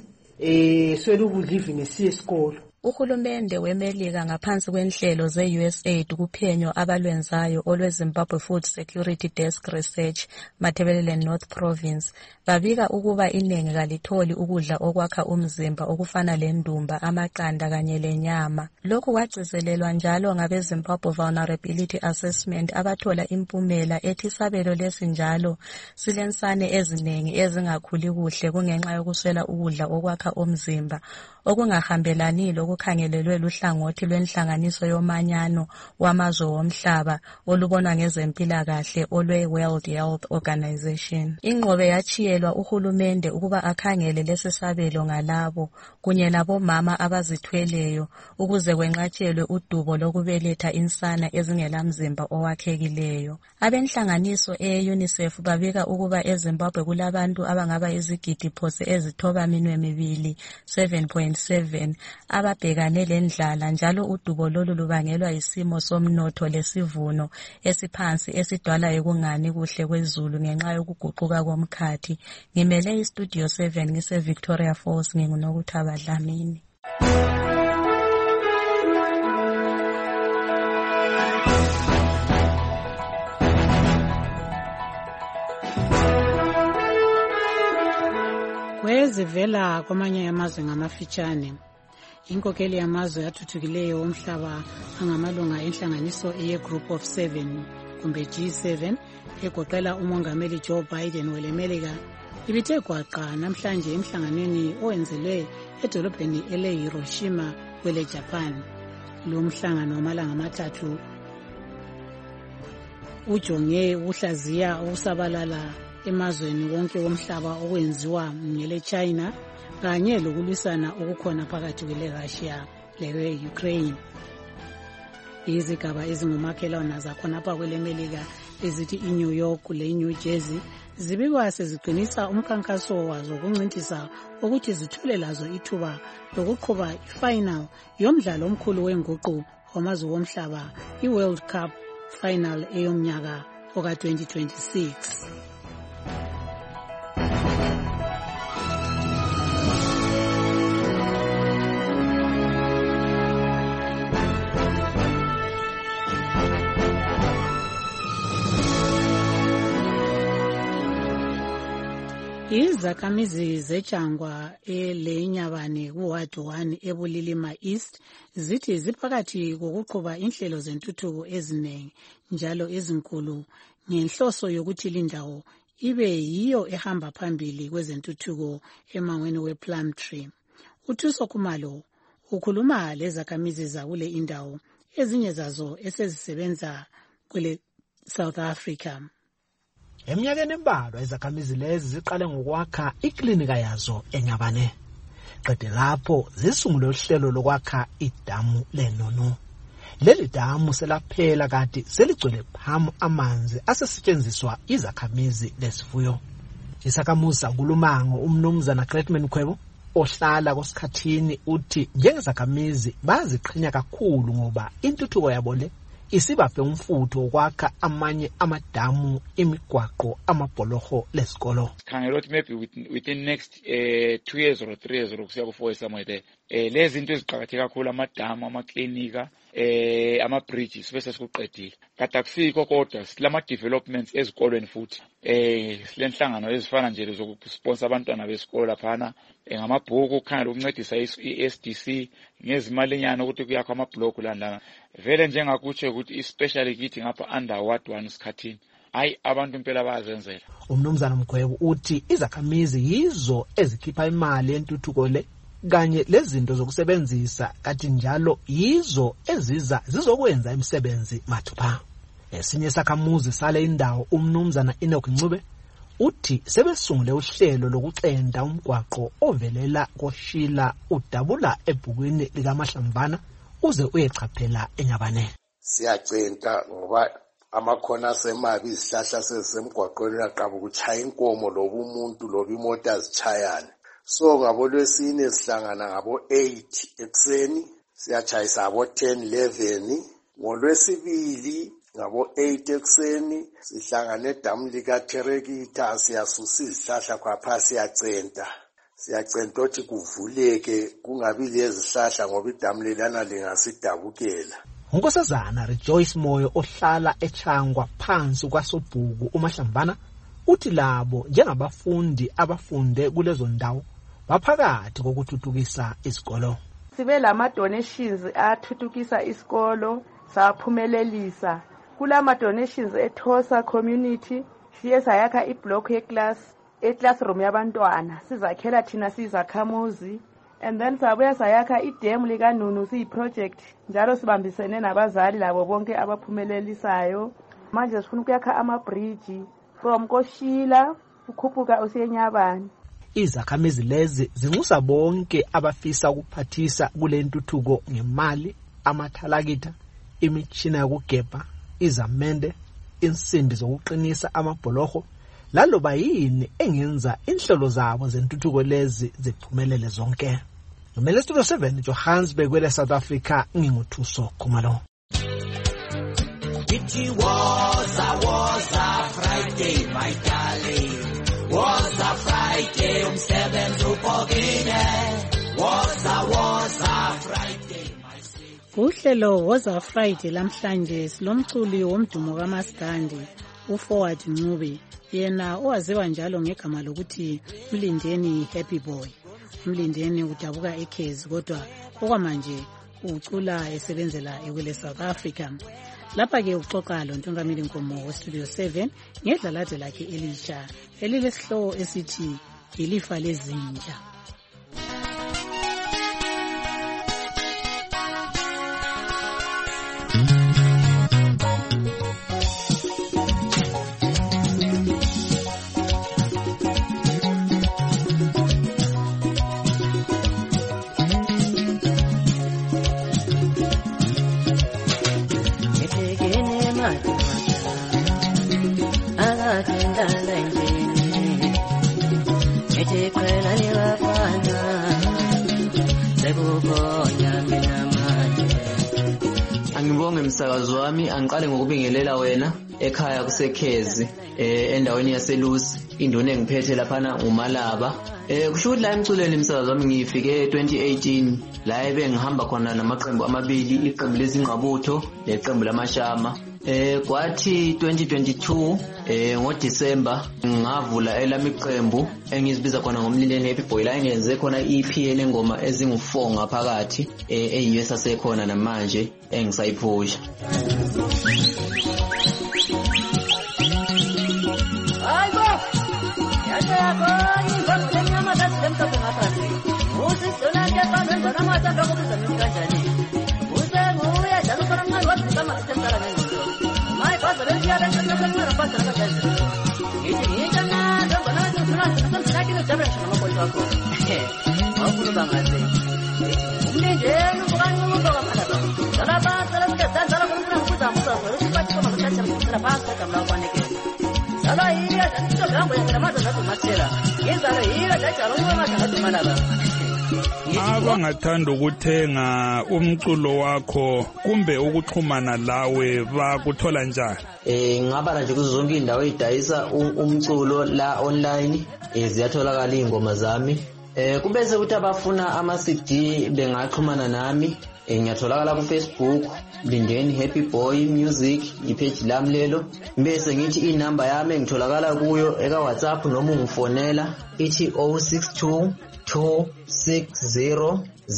Speaker 19: swela ukudla even esiye esikolo.
Speaker 2: Uhulumende weMelika ngaphansi kwenhlelo ze-USAID kuphenyo abalwenzayo olweZimbabwe Food Security Desk Research Matabeleland North Province babika ukuba iningi kalitholi ukudla okwakha umzimba okufana lendumba, amaqanda kanye lenyama. Lokhu kwagcizelelwa njalo ngabeZimbabwe Vulnerability Assessment abathola impumela ethi isabelo lesi njalo silensane eziningi ezingakhuli kuhle kungenxa yokuswela ukudla okwakha umzimba okungahambelani lokukhangelelwe luhlangothi lwenhlanganiso yomanyano wamazwe womhlaba olubona ngezempilakahle olwe-World Health Organization. Ingqobe yachiyelwa uhulumende ukuba akhangele lesi sabelo ngalabo kunye labomama abazithweleyo ukuze kwenqatshelwe udubo lokubeletha insana ezingelamzimba owakhekileyo. Abenhlanganiso e-UNICEF babika ukuba eZimbabwe kulabantu abangaba izigidi phose ezithoba minwe mibili 7. 1.7 ababhekane lendlala, njalo udubo lolu lubangelwa isimo somnotho lesivuno esiphansi esidalwa yikungani kuhle kwezulu ngenxa yokuguquka komkhathi. Ngimele iStudio 7 ngise Victoria Falls, nginguNokuthaba Dlamini.
Speaker 24: Kwezivela kwamanye amazwe ngamafitshane, inkokeli yamazwe athuthukileyo womhlaba angamalunga enhlanganiso ye-Group of 7 kumbe G7 egoqela umongameli Joe Biden welemelika ibithe gwaqa namhlanje emhlanganweni owenzelwe edolobheni ele-Hiroshima kwele Japan. Lo mhlangano wamalanga amathathu ujonge ukuhlaziya ukusabalala emazweni wonke womhlaba okwenziwa ngele China kanye lokulwisana okukhona phakathi kwele-Russia le-Ukraine. Izigaba ezingumakhelwane zakhonapha kwelemelika ezithi iNew York le-New Jersey zibikwa seziqinisa umkhankaso wazo ukuncintisa ukuthi zithole lazo ithuba lokuqhuba i-final yomdlalo omkhulu wenguqu wamazwe womhlaba, i-World Cup final eyomnyaka oka-2026. Izakhamizi zejangwa elenyabane kuward 1 eBulilima East zithi ziphakathi kokuqhuba inhlelo zentuthuko eziningi njalo ezinkulu ngenhloso yokuthi lindawo ibe yiyo ehamba phambili kwezentuthuko emangweni wePlumtree. uThuso Khumalo ukhuluma lezakhamizi zakule indawo, ezinye zazo esezisebenza kule South Africa.
Speaker 4: Eminyakeni embalwa izakhamizi lezi ziqale ngokwakha iklinika yazo eNyabane. Qede lapho zisungule uhlelo lokwakha idamu leNono. Leli damu selaphela kanti seligcwele phamu amanzi asesetshenziswa izakhamizi lesifuyo. Isakhamuzi saKulumango umnumzana Gretman Khwebo ohlala kosikhathini uthi njengezakhamizi baziqhinya kakhulu ngoba intuthuko yabo le isibaphe umfutho wokwakha amanye amadamu, imigwaqo, amabholoho lesikolo.
Speaker 6: Khangela ukuthi maybe within next 2 years or 3 years ukusiya ku 4 years somewhere there. Lezi zinto eziqhakatheke kakhulu, amadamu, amaklinika, ama-bridges bese sikuqedile. Kade akusikho kodwa silama developments ezikolweni futhi. Silenhlangano ezifana nje zokusponsor abantwana besikolo laphana ngamabhuku khangela ukuncedisa i-SDC ngezimalinyana ukuthi kuyakho amabhloko lana. Vele njengakutshe ukuthi especially kithi ngapha under ward 1 isikhathini hayi abantu impela bayazenzela.
Speaker 4: Umnumzana Mgwebo uthi izakhamizi yizo ezikhipha imali yentuthuko le kanye lezinto zokusebenzisa kathi njalo yizo eziza zizokwenza imisebenzi mathupha. Esinye sakhamuzi sale indawo umnumzana Enoch Ncube uthi sebesungule uhlelo lokucenda umgwaqo ovelela koShila udabula ebhukwini likaMahlambana uze uyechaphela eNyabane.
Speaker 8: Siyacenta ngoba amakhona semabi izihlahla sezisemgwaqweni laqaba ukuchaya inkomo loba umuntu loba imota zichayana. So ngabo lwesine sihlangana ngabo 8 ekseni, siyachayisa abo 10-11. Ngolwesibili ngabo 8 ekseni sihlangana edamu likaTherekita siyasusa izihlahla khapha siyacenta ukuthi kuvuleke kungabi lezi zihlahla ngoba idamu lelana lingasidabukela.
Speaker 4: Unkosazana Rejoice Moyo ohlala eChangwa phansi kwaSobhuku uMahlambana uthi labo njengabafundi abafunde kulezo ndawo baphakathi kokuthuthukisa isikolo.
Speaker 20: Sibe lama donations athuthukisa isikolo saphumelelisa. Kulama donations eThosa community siye sayakha iblock classroom yabantwana sizakhela thina sizakhamuzi, and then sabuya sayakha idemu likaNunu siyiproject njalo sibambisene nabazali labo bonke abaphumelelisayo. Manje sifuna ukuyakha ama-bridge from koShila ukhuphuka useNyabane.
Speaker 4: Izakhamizi lezi zinxusa bonke abafisa ukuphathisa kule ntuthuko ngemali, amathalakitha, imitshina yokugebha, izamende, insimbi zokuqinisa amabholoho, laloba yini engenza inhlelo zabo zentuthuko lezi ziphumelele zonke. nomele Studio 7 Johannesburg kwele South Africa nginguthuso Khumalo.
Speaker 9: It was a Friday, my darling. Was a Friday, umsebenzi upokile. Was a Friday, my sweet.
Speaker 24: Uhlelo was a Friday lamhlanje silomculi womdumo kaMaskandi uForward Ncube. Yena owaziwa njalo ngegama lokuthi Mlindeni Happy Boy. Mlindeni udabuka eKezi kodwa okwamanje ucula esebenzela ekwele South Africa. Lapha ke uxoxa lo Ntongamili Nkomo we Studio 7 ngedlalade lakhe elisha elilesihloko esithi ilifa lezinja.
Speaker 10: Angibonge msakazi wami, angiqale ngokubingelela wena ekhaya kuseKezi endaweni yaseLusi, induna engiphethe laphana uMalaba. Kusho ukuthi la emculweni msakazi wami ngifike 2018 la ebengihamba khona namaqembu amabili, iqembu lezingqabutho neqembu lamashama. Kwathi 2022 ngoDisemba ngavula elami iqembu engizibiza khona ngomlindeni Happy Boy, la ngenze khona EP enengoma ezingu4 ngaphakathi eUS asekhona namanje engisayiphusha.
Speaker 9: Hayibo yashaya ingoma lenyama zasemthatho ngaphansi usisona ngefanele ngamathanda okubiza kanjani usenguya njalo khona mncane wazikama sisemthala ngento my father eliyala njengoba ngaphansi kanjani ngithi ngiyana ngona ngizona sisemthala jabe ngamakhonto akho awufuna bangaze umndeni ubukanqubo kaphela salaba salaba khona ukuza musa usibathi koma kuthatha msela basa kamla kwaneke sala iya nto ngambo yakamata zathi masela ngizalo iya dajalo ngoma ngathi malaba.
Speaker 16: Abangathanda ukuthenga umculo wakho kumbe ukuxhumana lawe bakuthola njani?
Speaker 10: Ngaba nje kuzo zonke indawo ezidayisa umculo la online ziyatholakala ingoma zami. Kubese ukuthi abafuna ama CD bengaxhumana nami, ngiyatholakala ku Facebook Mlindeni Happy Boy Music, ipage lami lelo. Bese ngithi inamba yami ngitholakala kuyo eka WhatsApp noma ungifonela ithi 062 260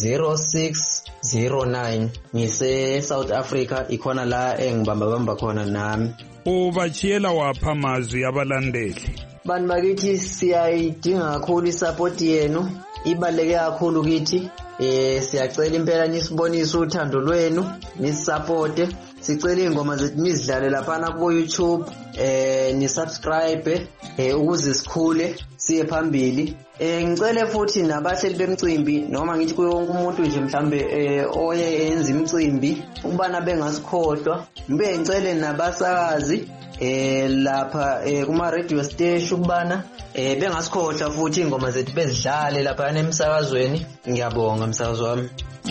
Speaker 10: 0609. Ngise South Africa, ikhona la engibamba khona nami.
Speaker 16: Ubachiyela wapha amazwi abalandeli?
Speaker 10: Bantu bakithi siyayidinga kakhulu isupport yenu, ibaleke kakhulu kithi. Siyacela impela nisibonise uthando lwenu, nisupporte. Sicela ingoma zethu nizidlale lapha ku YouTube, nisubscribe ukuze sikhule siye phambili. Ngicele futhi nabahleli bemcimbi noma ngithi kuyo wonke umuntu nje mhlambe oye enza imicimbi ubana bengasikhohlwa, mbe ngicele nabasakazi lapha kuma radio station ukubana bengasikhohlwa futhi ingoma zethu bezidlale lapha emsakazweni. Ngiyabonga msakazi wami.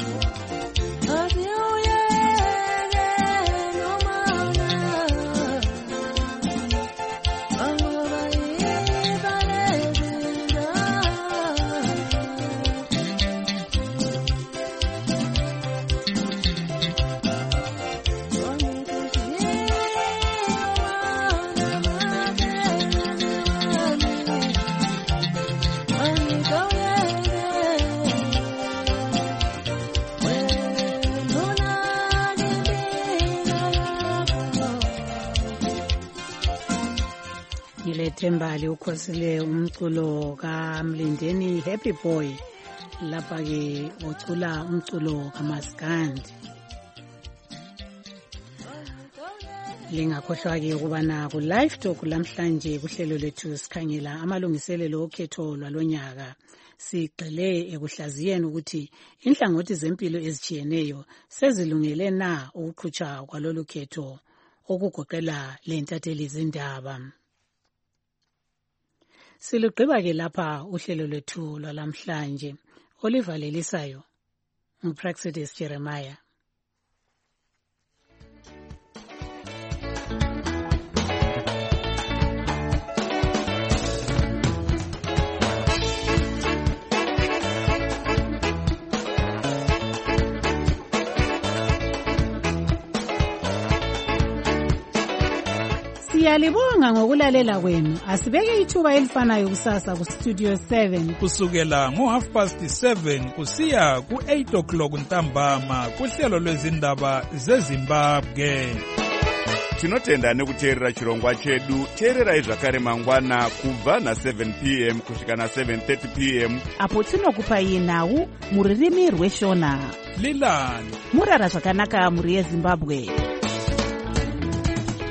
Speaker 24: Thembali ukhosile umculo kaMlindeni Happy Boy lapha ke ucula umculo kaMaskandi. Lingakhohlwa ke ukubana ku live talk lamhlanje kuhlelo lethu sikhangela amalungiselelo okhetho lwalonyaka. Sigxile ekuhlaziyeni ukuthi inhlangothi zempilo ezijiyeneyo sezilungele na ukuqhutshwa kwalolu khetho okugoqela lentatheli zindaba. Silugqiba ke lapha uhlelo lwethu lwalamhlanje. olivalelisayo nguPraxidis Jeremiah. Siyalibonga ngokulalela kwenu. Asibeke ithuba elifanayo kusasa ku Studio 7
Speaker 16: kusukela ngo7:30 kusiya ku8 ntambama kuhlelo lwezindaba zeZimbabwe.
Speaker 11: Tinotenda nekuteerera chirongwa chedu. Teererai zvakare mangwana kubva na7 p.m. kusvika na7:30 p.m.
Speaker 13: apo tinokupai nhau muririmi rweshona.
Speaker 16: Lilani
Speaker 13: murara zvakanaka muri yeZimbabwe.